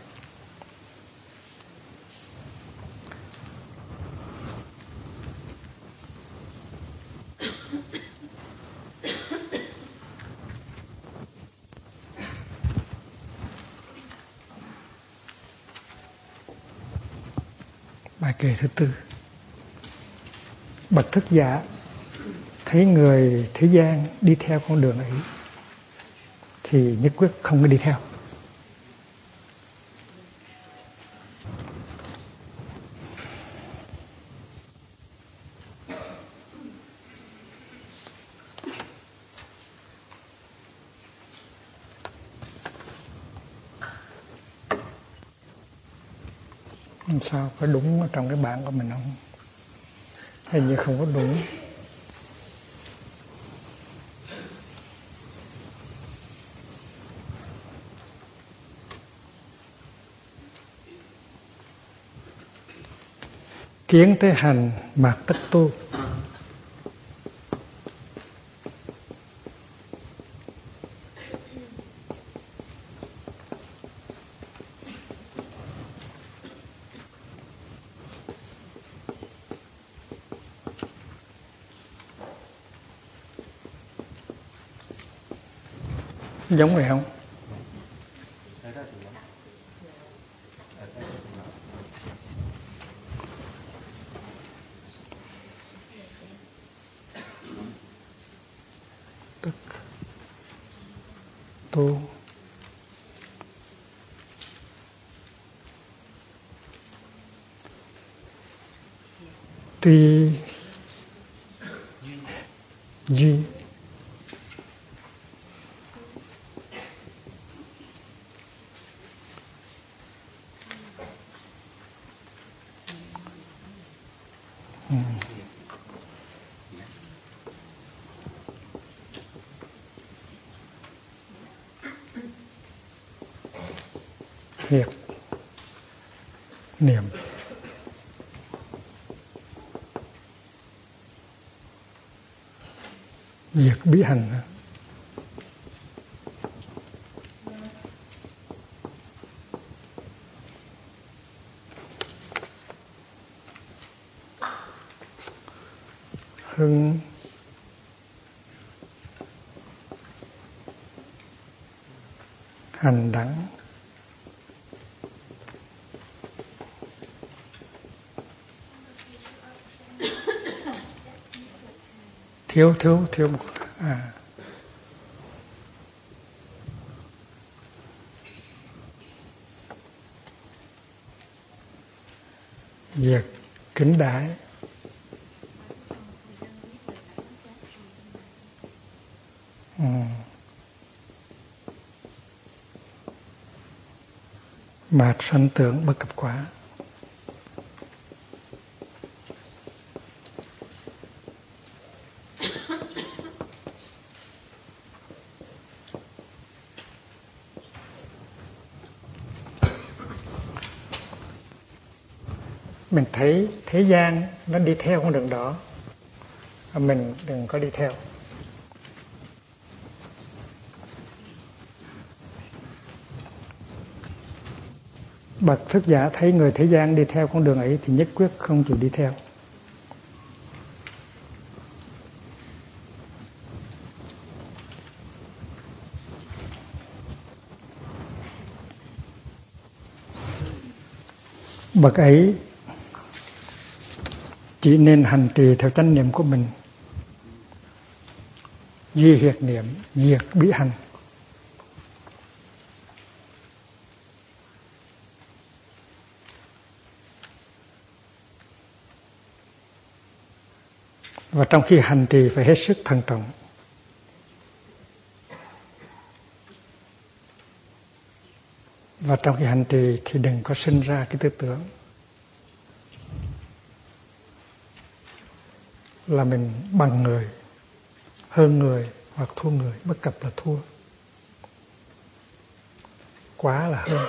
A: Bài kệ thứ tư. Bậc thức giả thấy người thế gian đi theo con đường ấy thì nhất quyết không có đi theo. Sao có đúng ở trong cái bản của mình không? Hình như không có đúng. Kiến tới hành mạt tất tu. Giống vậy không? Tức tu tuy duy ừ. Hiệp niệm. diệt bí hành. Hưng hành đẳng, thiếu thiếu thiếu một à diệt kính đái, ừ. Mạt sanh tưởng bất cập quả, mình thấy thế gian nó đi theo con đường đó, mình đừng có đi theo. Bậc thức giả thấy người thế gian đi theo con đường ấy thì nhất quyết không chịu đi theo. Bậc ấy chỉ nên hành trì theo chánh niệm của mình, duy hiệt niệm, diệt bí hành. Và trong khi hành trì phải hết sức thận trọng. Và trong khi hành trì thì đừng có sinh ra cái tư tưởng là mình bằng người, hơn người hoặc thua người. Bất cập là thua, quá là hơn.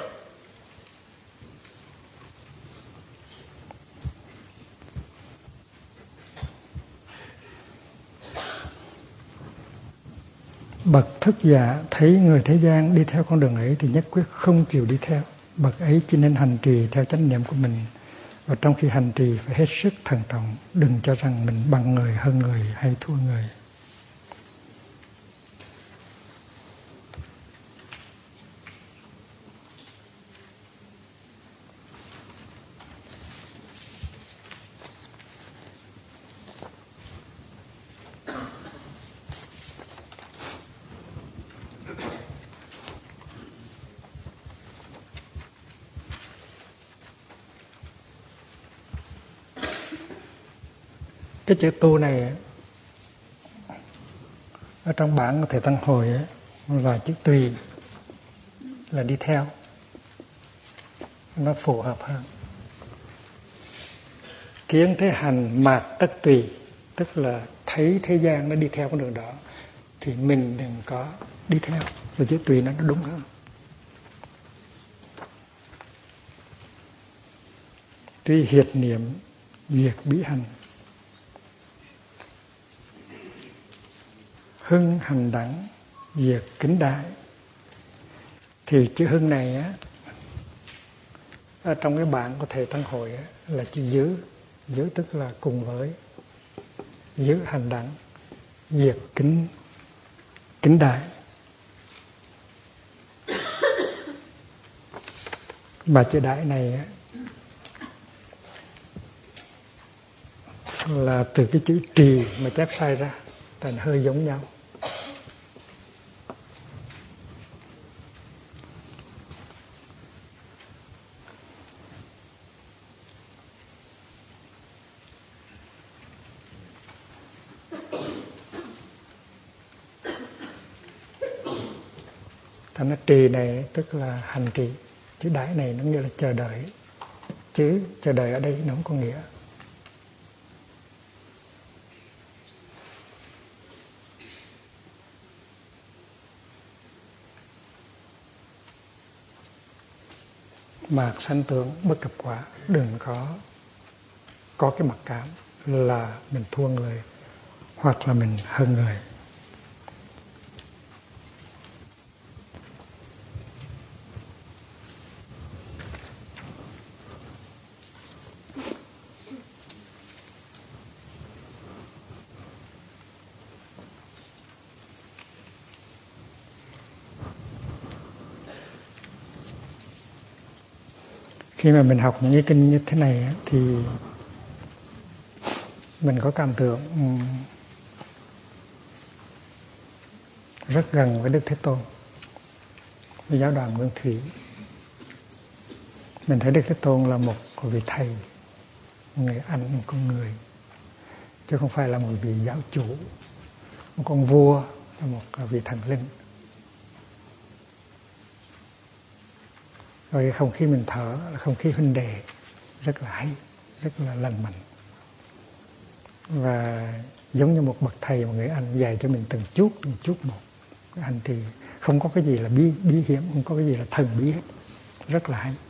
A: Bậc thức giả thấy người thế gian đi theo con đường ấy thì nhất quyết không chịu đi theo. Bậc ấy chỉ nên hành trì theo chánh niệm của mình. Và trong khi hành trì phải hết sức thận trọng, đừng cho rằng mình bằng người, hơn người hay thua người. Cái chữ tu này ở trong bản của Thầy Tăng Hồi ấy, là chữ tùy, là đi theo, nó phù hợp hơn. Kiến thế hành mạt tất tùy, tức là thấy thế gian nó đi theo con đường đó thì mình đừng có đi theo, và chữ tùy nó nó đúng hơn. Tuy hiệt niệm, diệt bí hành, hưng hành đẳng, diệt kính đại. Thì chữ hưng này á, ở trong cái bản của Thầy Tăng Hội á, là chữ giữ. Giữ tức là cùng với, giữ hành đẳng, diệt kính kính đại. Mà chữ đại này á, là từ cái chữ trì mà chép sai ra, thành hơi giống nhau. Thành ra trì này tức là hành trì. Chữ đãi này nó nghĩa là chờ đợi. Chứ chờ đợi ở đây nó không có nghĩa. Mạt sanh tưởng bất cập quả, đừng có có cái mặc cảm là mình thua người hoặc là mình hơn người. Khi mà mình học những cái kinh như thế này thì mình có cảm tưởng rất gần với Đức Thế Tôn, với giáo đoàn Nguyên Thủy. Mình thấy Đức Thế Tôn là một vị thầy, một người anh, một con người, chứ không phải là một vị giáo chủ, một con vua, là một vị thần linh. Rồi không khí mình thở là không khí huynh đệ, rất là hay, rất là lành mạnh. Và giống như một bậc thầy, một người anh dạy cho mình từng chút, từng chút một. Hành trì không có cái gì là bí, bí hiểm, không có cái gì là thần bí hết. Rất là hay.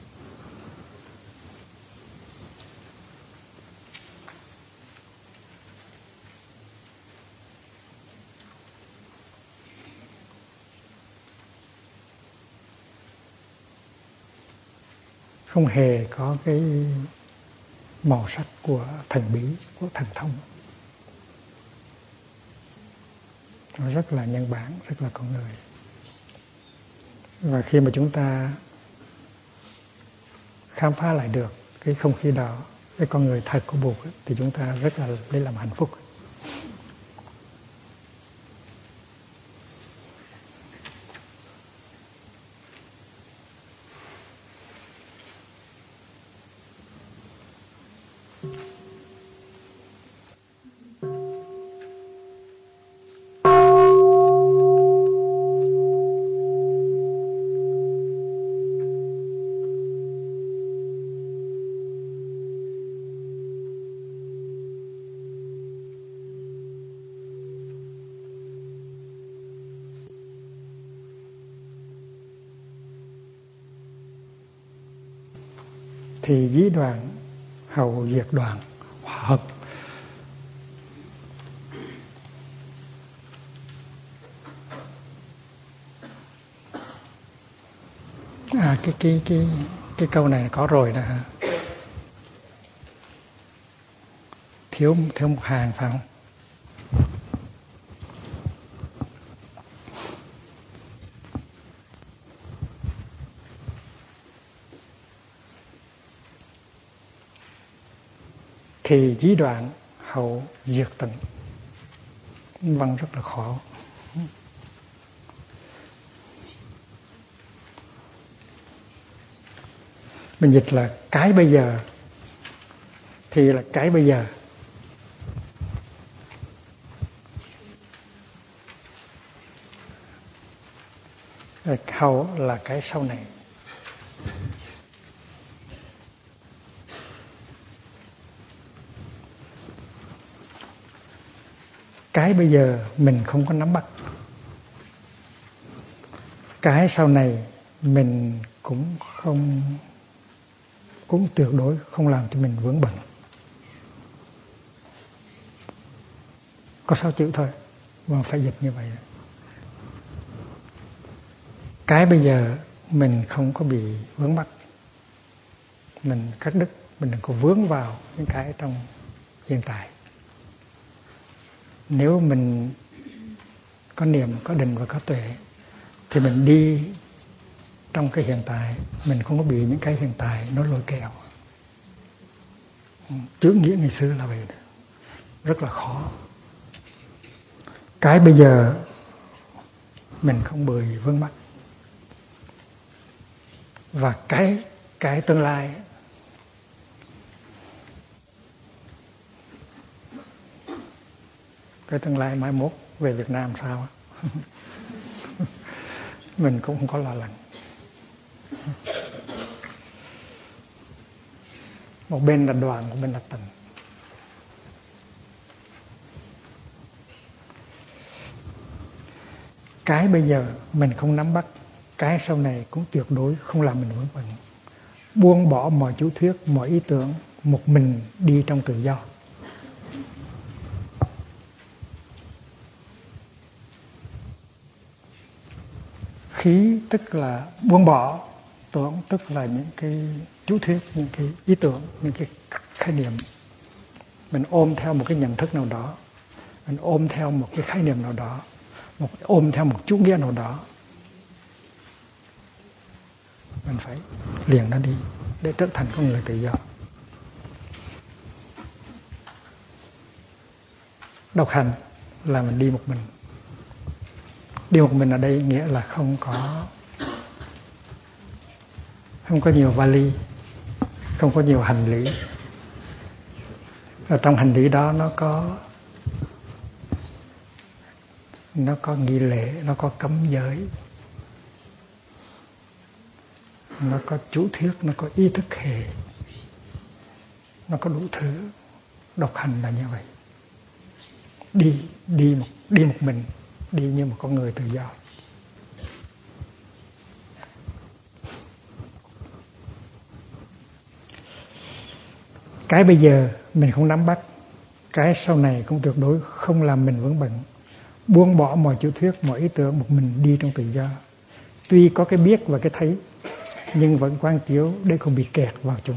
A: Không hề có cái màu sắc của thần bí, của thần thông. Nó rất là nhân bản, rất là con người. Và khi mà chúng ta khám phá lại được cái không khí đó, cái con người thật của Bụt, thì chúng ta rất là lấy làm hạnh phúc. Thì dí đoàn hầu diệt đoàn, hòa hợp. À, cái cái cái cái câu này có rồi đó hả? Thiếu thiếu một hàng phải không? Thì dí đoạn hậu diệt tận. Văn rất là khó. Mình dịch là cái bây giờ. Thì là cái bây giờ. Hậu là cái sau này. Cái bây giờ mình không có nắm bắt. Cái sau này mình cũng không, cũng tuyệt đối không làm cho mình vướng bận. Có sáu chữ thôi mà phải dịch như vậy. Cái bây giờ mình không có bị vướng mắc, mình cắt đứt, mình đừng có vướng vào những cái trong hiện tại. Nếu mình có niệm, có định và có tuệ thì mình đi trong cái hiện tại, mình không có bị những cái hiện tại nó lôi kéo. Chữ nghĩa ngày xưa là vậy đó. Rất là khó. Cái bây giờ mình không bị vướng mắc. Và cái cái tương lai cái tương lai mai mốt về Việt Nam sao mình cũng không có lo lắng. Một bên là đoàn, một bên là tầng. Cái bây giờ mình không nắm bắt, cái sau này cũng tuyệt đối không làm mình vướng bận. Buông bỏ mọi chủ thuyết, mọi ý tưởng, một mình đi trong tự do. Khí tức là buông bỏ, tưởng tức là những cái chủ thuyết, những cái ý tưởng, những cái khái niệm. Mình ôm theo một cái nhận thức nào đó, mình ôm theo một cái khái niệm nào đó, một ôm theo một chủ nghĩa nào đó, mình phải liền nó đi. để trở thành con người tự do. Độc hành là mình đi một mình. Đi một mình ở đây nghĩa là không có không có nhiều vali, không có nhiều hành lý. Ở trong hành lý đó nó có nó có nghi lễ, nó có cấm giới, nó có chủ thuyết, nó có ý thức hệ, nó có đủ thứ. Độc hành là như vậy. Đi đi một đi một mình, đi như một con người tự do. Cái bây giờ mình không nắm bắt, cái sau này cũng tuyệt đối không làm mình vướng bận. Buông bỏ mọi chủ thuyết, mọi ý tưởng, một mình đi trong tự do. Tuy có cái biết và cái thấy, nhưng vẫn quán chiếu để không bị kẹt vào chúng.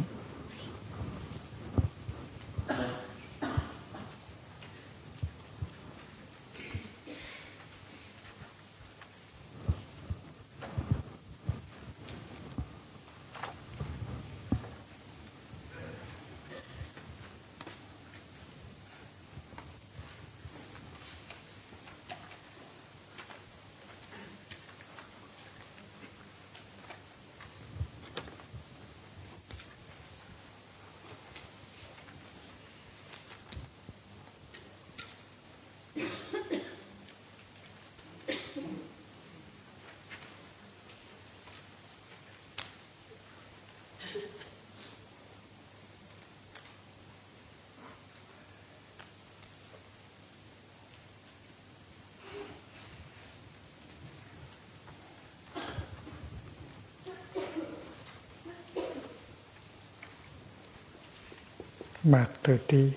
A: Mạc Từ Tri.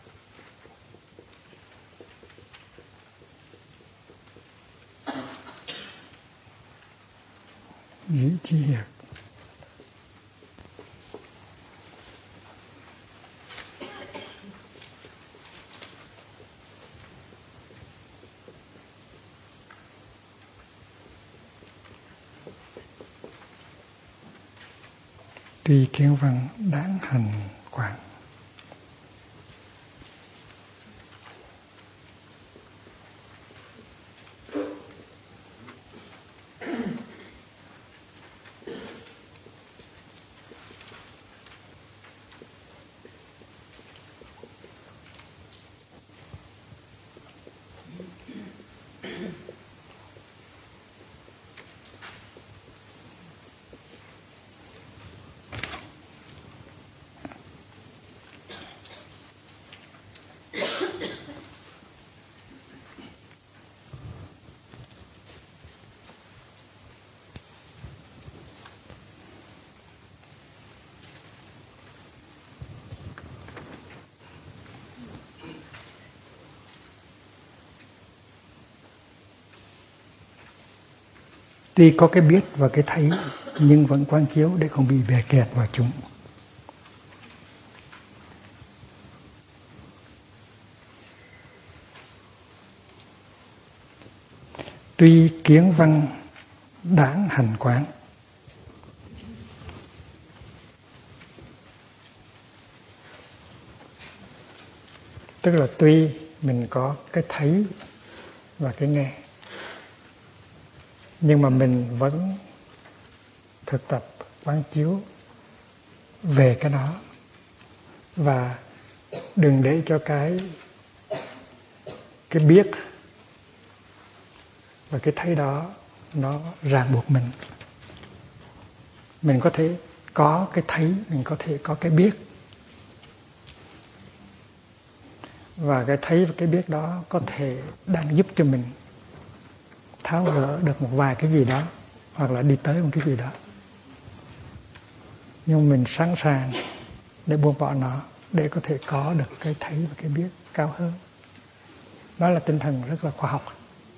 A: Dĩ Chi Hiệp. Tuy kiến văn đáng hành quảng. Tuy có cái biết và cái thấy, nhưng vẫn quán chiếu để không bị bè kẹt vào chúng. Tuy kiến văn đáng hành quán. Tức là tuy mình có cái thấy và cái nghe, nhưng mà mình vẫn thực tập quán chiếu về cái đó, và đừng để cho cái cái biết và cái thấy đó nó ràng buộc mình. Mình có thể có cái thấy, mình có thể có cái biết, và cái thấy và cái biết đó có thể đang giúp cho mình tháo gỡ được một vài cái gì đó, hoặc là đi tới một cái gì đó. Nhưng mình sẵn sàng để buông bỏ nó, để có thể có được cái thấy và cái biết cao hơn. Đó là tinh thần rất là khoa học.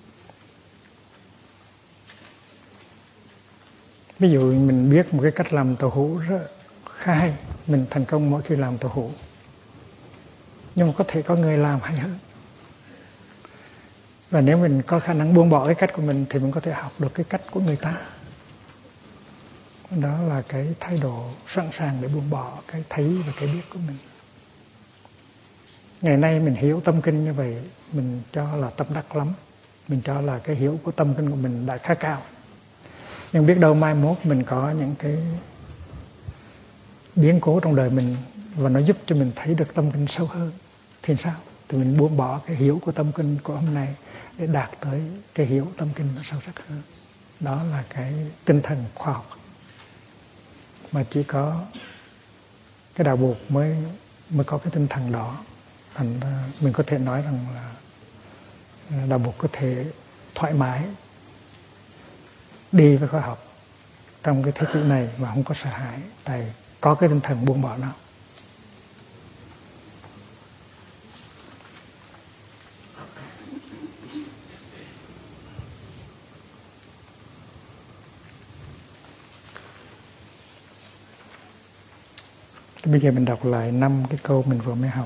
A: Ví dụ mình biết một cái cách làm tàu hũ rất khá hay, mình thành công mỗi khi làm tàu hũ. Nhưng mà có thể có người làm hay hơn. Và nếu mình có khả năng buông bỏ cái cách của mình thì mình có thể học được cái cách của người ta. Đó là cái thái độ sẵn sàng để buông bỏ cái thấy và cái biết của mình. Ngày nay mình hiểu tâm kinh như vậy, mình cho là tâm đắc lắm, mình cho là cái hiểu của tâm kinh của mình đã khá cao. Nhưng biết đâu mai mốt mình có những cái biến cố trong đời mình và nó giúp cho mình thấy được tâm kinh sâu hơn thì sao? Thì mình buông bỏ cái hiểu của tâm kinh của hôm nay để đạt tới cái hiểu tâm kinh nó sâu sắc hơn. Đó là cái tinh thần khoa học mà chỉ có cái đạo Bụt mới mới có cái tinh thần đó. Thành ra mình có thể nói rằng là đạo Bụt có thể thoải mái đi với khoa học trong cái thế kỷ này mà không có sợ hãi, tại có cái tinh thần buông bỏ đó. Bây giờ mình đọc lại năm cái câu mình vừa mới học.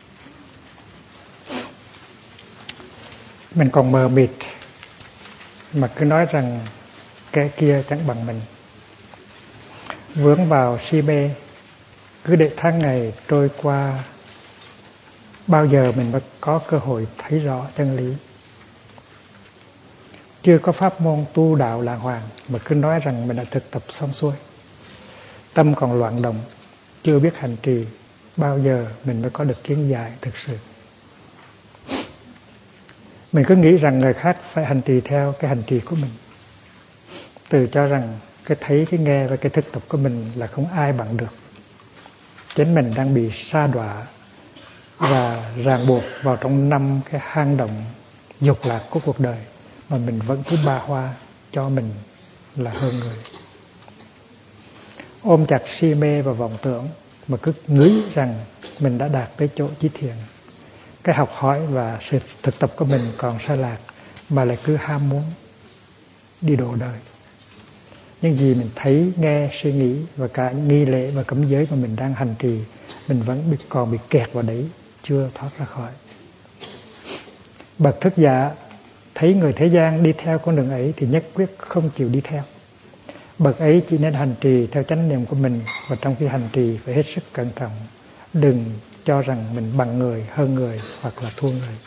A: Mình còn mờ mịt mà cứ nói rằng cái kia chẳng bằng mình, vướng vào si mê, cứ để tháng ngày trôi qua, bao giờ mình mới có cơ hội thấy rõ chân lý. Chưa có pháp môn tu đạo đàng hoàng mà cứ nói rằng mình đã thực tập xong xuôi, tâm còn loạn động, chưa biết hành trì, bao giờ mình mới có được kiến giải thực sự. Mình cứ nghĩ rằng người khác phải hành trì theo cái hành trì của mình, tự cho rằng cái thấy, cái nghe và cái thực tập của mình là không ai bằng được. Chính mình đang bị sa đọa và ràng buộc vào trong năm cái hang động dục lạc của cuộc đời mà mình vẫn cứ ba hoa cho mình là hơn người. Ôm chặt si mê và vọng tưởng mà cứ nghĩ rằng mình đã đạt tới chỗ chí thiện. Cái học hỏi và sự thực tập của mình còn sai lạc mà lại cứ ham muốn đi độ đời. Nhưng gì mình thấy, nghe, suy nghĩ và cả nghi lễ và cấm giới mà mình đang hành trì, mình vẫn bị, còn bị kẹt vào đấy, chưa thoát ra khỏi. Bậc thức giả thấy người thế gian đi theo con đường ấy thì nhất quyết không chịu đi theo. Bậc ấy chỉ nên hành trì theo chánh niệm của mình, và trong khi hành trì phải hết sức cẩn trọng, đừng cho rằng mình bằng người, hơn người hoặc là thua người.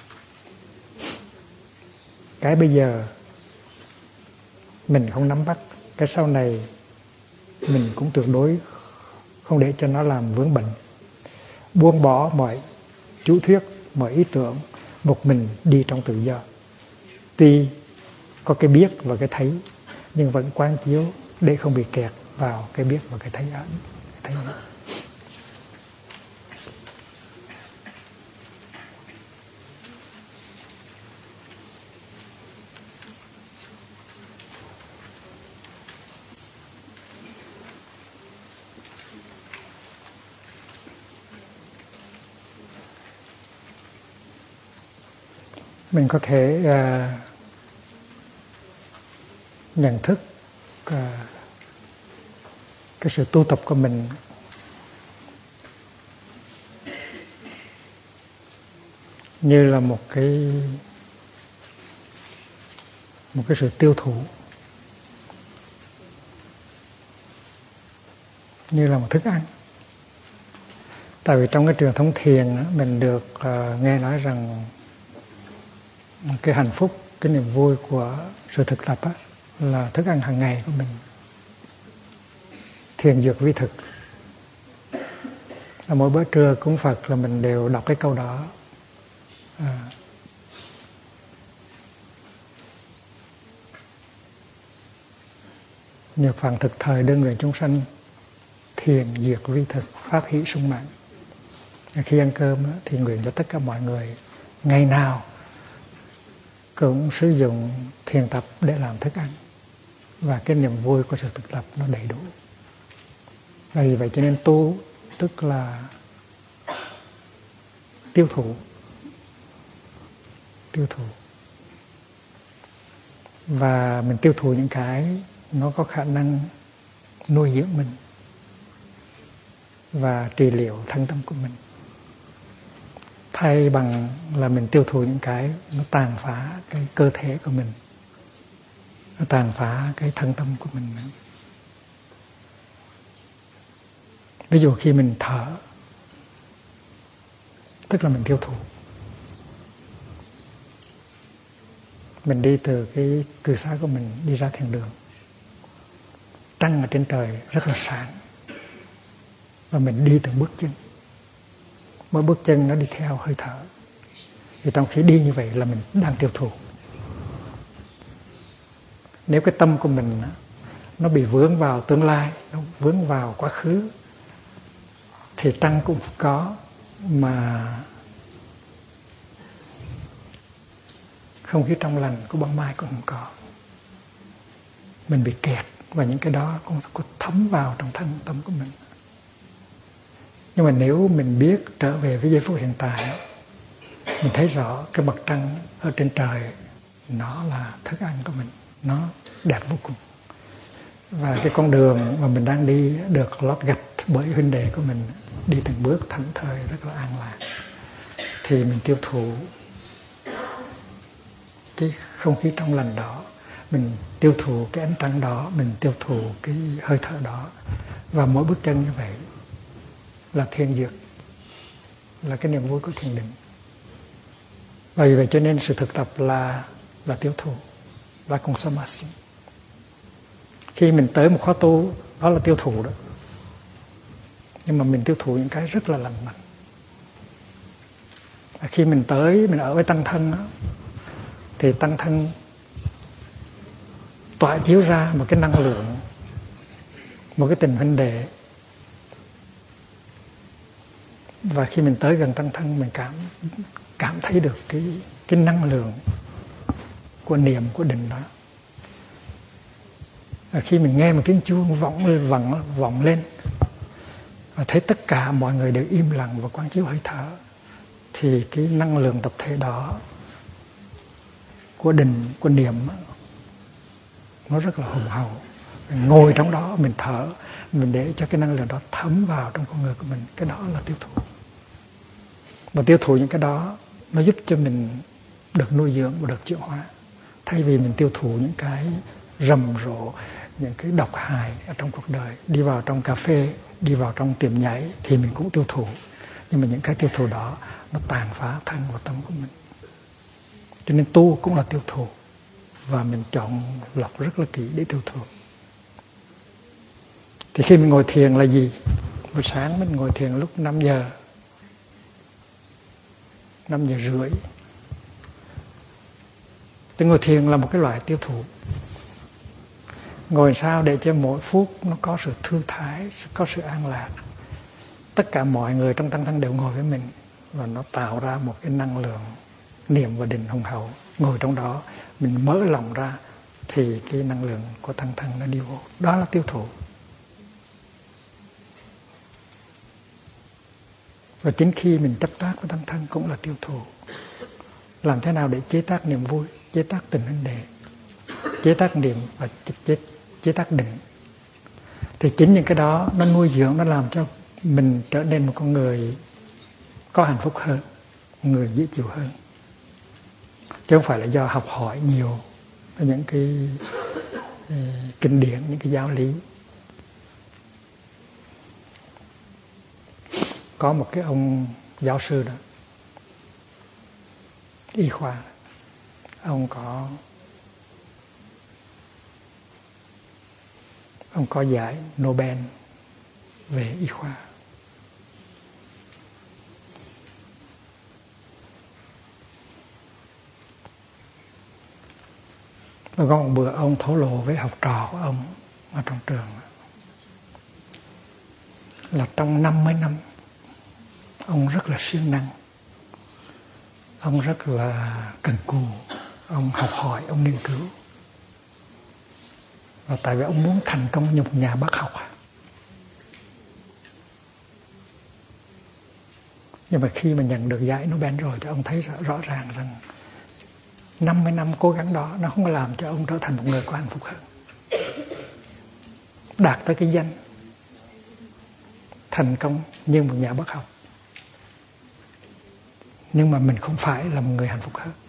A: Cái bây giờ mình không nắm bắt, cái sau này mình cũng tuyệt đối không để cho nó làm vướng bận. Buông bỏ mọi chủ thuyết, mọi ý tưởng, một mình đi trong tự do. Tuy có cái biết và cái thấy, nhưng vẫn quán chiếu để không bị kẹt vào cái biết và cái thấy ấy. Cái thấy ấy. Mình có thể uh, nhận thức uh, cái sự tu tập của mình như là một cái một cái sự tiêu thụ, như là một thức ăn. Tại vì trong cái truyền thống thiền mình được uh, nghe nói rằng cái hạnh phúc, cái niềm vui của sự thực tập á, là thức ăn hàng ngày của mình. Thiền dược vi thực. Là mỗi bữa trưa cúng Phật là mình đều đọc cái câu đó. À. Nhược phạn thực thời đơn người chúng sanh, thiền dược vi thực, pháp hỷ sung mãn. Khi ăn cơm á, thì nguyện cho tất cả mọi người ngày nào cũng sử dụng thiền tập để làm thức ăn, và cái niềm vui của sự thực tập nó đầy đủ. Vì vậy cho nên tu tức là tiêu thụ, tiêu thụ và mình tiêu thụ những cái nó có khả năng nuôi dưỡng mình và trị liệu thân tâm của mình, thay bằng là mình tiêu thụ những cái nó tàn phá cái cơ thể của mình, nó tàn phá cái thân tâm của mình. Ví dụ khi mình thở, tức là mình tiêu thụ. Mình đi từ cái cư xá của mình đi ra thiền đường, trăng ở trên trời rất là sáng, và mình đi từng bước chân, mỗi bước chân nó đi theo hơi thở. Thì trong khi đi như vậy là mình đang tiêu thụ. Nếu cái tâm của mình nó bị vướng vào tương lai, nó vướng vào quá khứ, thì trăng cũng có, mà không khí trong lành của ban mai cũng không có. Mình bị kẹt và những cái đó cũng có thấm vào trong thân tâm của mình. Nhưng mà nếu mình biết trở về với giây phút hiện tại, mình thấy rõ cái mặt trăng ở trên trời, nó là thức ăn của mình, nó đẹp vô cùng. Và cái con đường mà mình đang đi được lót gạch bởi huynh đệ của mình, đi từng bước thảnh thơi rất là an lạc. Thì mình tiêu thụ cái không khí trong lành đó, mình tiêu thụ cái ánh trăng đó, mình tiêu thụ cái hơi thở đó. Và mỗi bước chân như vậy là thiền dược, là cái niềm vui của thiền định. Và vì vậy cho nên sự thực tập là là tiêu thụ, là consumption. Khi mình tới một khóa tu, đó là tiêu thụ đó. Nhưng mà mình tiêu thụ những cái rất là lành mạnh. Và khi mình tới, mình ở với tăng thân đó, thì tăng thân tỏa chiếu ra một cái năng lượng, một cái tình huynh đệ. Và khi mình tới gần tăng thân, mình cảm cảm thấy được cái cái năng lượng của niệm, của định đó. Và khi mình nghe một tiếng chuông vọng vọng vọng lên và thấy tất cả mọi người đều im lặng và quán chiếu hơi thở, thì cái năng lượng tập thể đó của định, của niệm, nó rất là hùng hậu. Mình ngồi trong đó, mình thở, mình để cho cái năng lượng đó thấm vào trong con người của mình. Cái đó là tiêu thụ. Và tiêu thụ những cái đó, nó giúp cho mình được nuôi dưỡng và được chuyển hóa. Thay vì mình tiêu thụ những cái rầm rộ, những cái độc hại ở trong cuộc đời, đi vào trong cà phê, đi vào trong tiệm nhảy, thì mình cũng tiêu thụ. Nhưng mà những cái tiêu thụ đó, nó tàn phá thân và tâm của mình. Cho nên tu cũng là tiêu thụ. Và mình chọn lọc rất là kỹ để tiêu thụ. Thì khi mình ngồi thiền là gì? Buổi sáng mình ngồi thiền lúc năm giờ, năm giờ rưỡi. Thì ngồi thiền là một cái loại tiêu thụ. Ngồi sao để cho mỗi phút nó có sự thư thái, có sự an lạc. Tất cả mọi người trong tăng thân đều ngồi với mình, và nó tạo ra một cái năng lượng niệm và định hùng hậu. Ngồi trong đó, mình mở lòng ra, thì cái năng lượng của tăng thân nó đi vô. Đó là tiêu thụ. Và chính khi mình chấp tác với tăng thân cũng là tiêu thụ. Làm thế nào để chế tác niềm vui, chế tác tình huynh đệ, chế tác niệm và chế, chế, chế tác định. Thì chính những cái đó nó nuôi dưỡng, nó làm cho mình trở nên một con người có hạnh phúc hơn, một người dễ chịu hơn. Chứ không phải là do học hỏi nhiều những cái uh, kinh điển, những cái giáo lý. Có một cái ông giáo sư đó, y khoa, ông có ông có giải Nobel về y khoa. Và có một bữa ông thổ lộ với học trò của ông ở trong trường là trong năm mươi năm ông rất là siêng năng, ông rất là cần cù, ông học hỏi, ông nghiên cứu. Và tại vì ông muốn thành công như một nhà bác học. Nhưng mà khi mà nhận được giải Nobel rồi thì ông thấy rõ, rõ ràng rằng năm mươi năm cố gắng đó nó không có làm cho ông trở thành một người có hạnh phúc hơn. Đạt tới cái danh thành công như một nhà bác học, nhưng mà mình không phải là một người hạnh phúc hơn.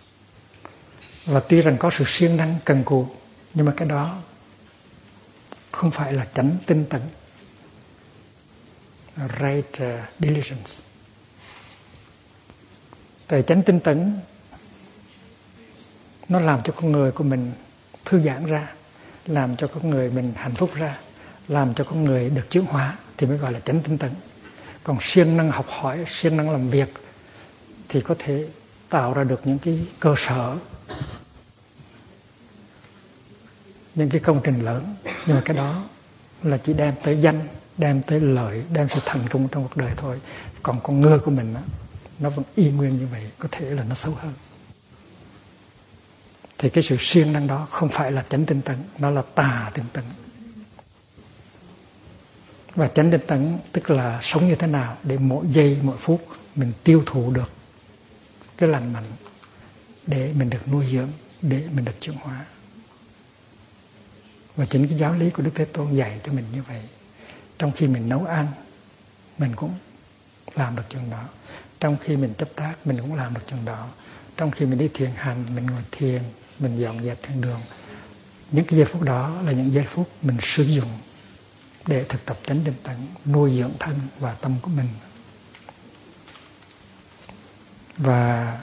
A: Và tuy rằng có sự siêng năng cần cù, nhưng mà cái đó không phải là chánh tinh tấn, right uh, diligence. Tại chánh tinh tấn nó làm cho con người của mình thư giãn ra, làm cho con người mình hạnh phúc ra, làm cho con người được chuyển hóa thì mới gọi là chánh tinh tấn. Còn siêng năng học hỏi, siêng năng làm việc thì có thể tạo ra được những cái cơ sở, những cái công trình lớn, nhưng mà cái đó là chỉ đem tới danh, đem tới lợi, đem sự thành công trong cuộc đời thôi. Còn con người của mình đó, nó vẫn y nguyên như vậy, có thể là nó xấu hơn. Thì cái sự siêng năng đó không phải là chánh tinh tấn, nó là tà tinh tấn. Và chánh tinh tấn tức là sống như thế nào để mỗi giây mỗi phút mình tiêu thụ được cái lành mạnh, để mình được nuôi dưỡng, để mình được chuyển hóa. Và chính cái giáo lý của Đức Thế Tôn dạy cho mình như vậy. Trong khi mình nấu ăn, mình cũng làm được chừng đó. Trong khi mình chấp tác, mình cũng làm được chừng đó. Trong khi mình đi thiền hành, mình ngồi thiền, mình dọn dẹp thiên đường. Những cái giây phút đó là những giây phút mình sử dụng để thực tập chánh tinh tấn, nuôi dưỡng thân và tâm của mình. Và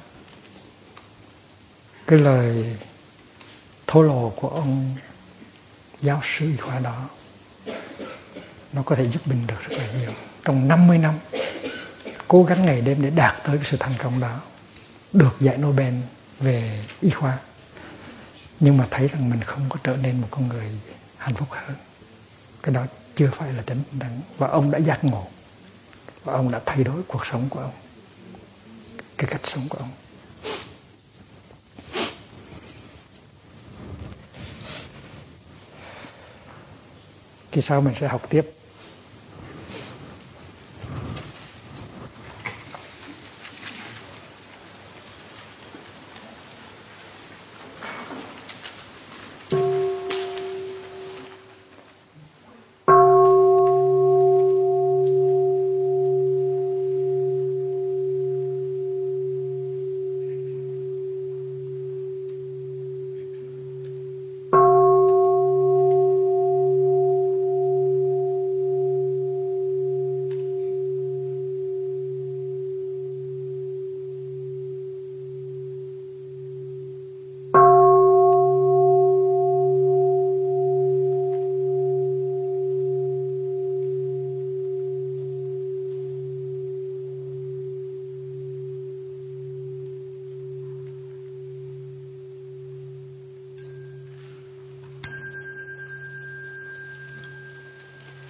A: cái lời thổ lộ của ông giáo sư y khoa đó, nó có thể giúp mình được rất là nhiều. Trong năm mươi năm cố gắng ngày đêm để đạt tới cái sự thành công đó, được giải Nobel về y khoa, nhưng mà thấy rằng mình không có trở nên một con người hạnh phúc hơn. Cái đó chưa phải là chánh tinh tấn. Và ông đã giác ngộ, và ông đã thay đổi cuộc sống của ông, cái cách sống của ông. Kỳ sau mình sẽ học tiếp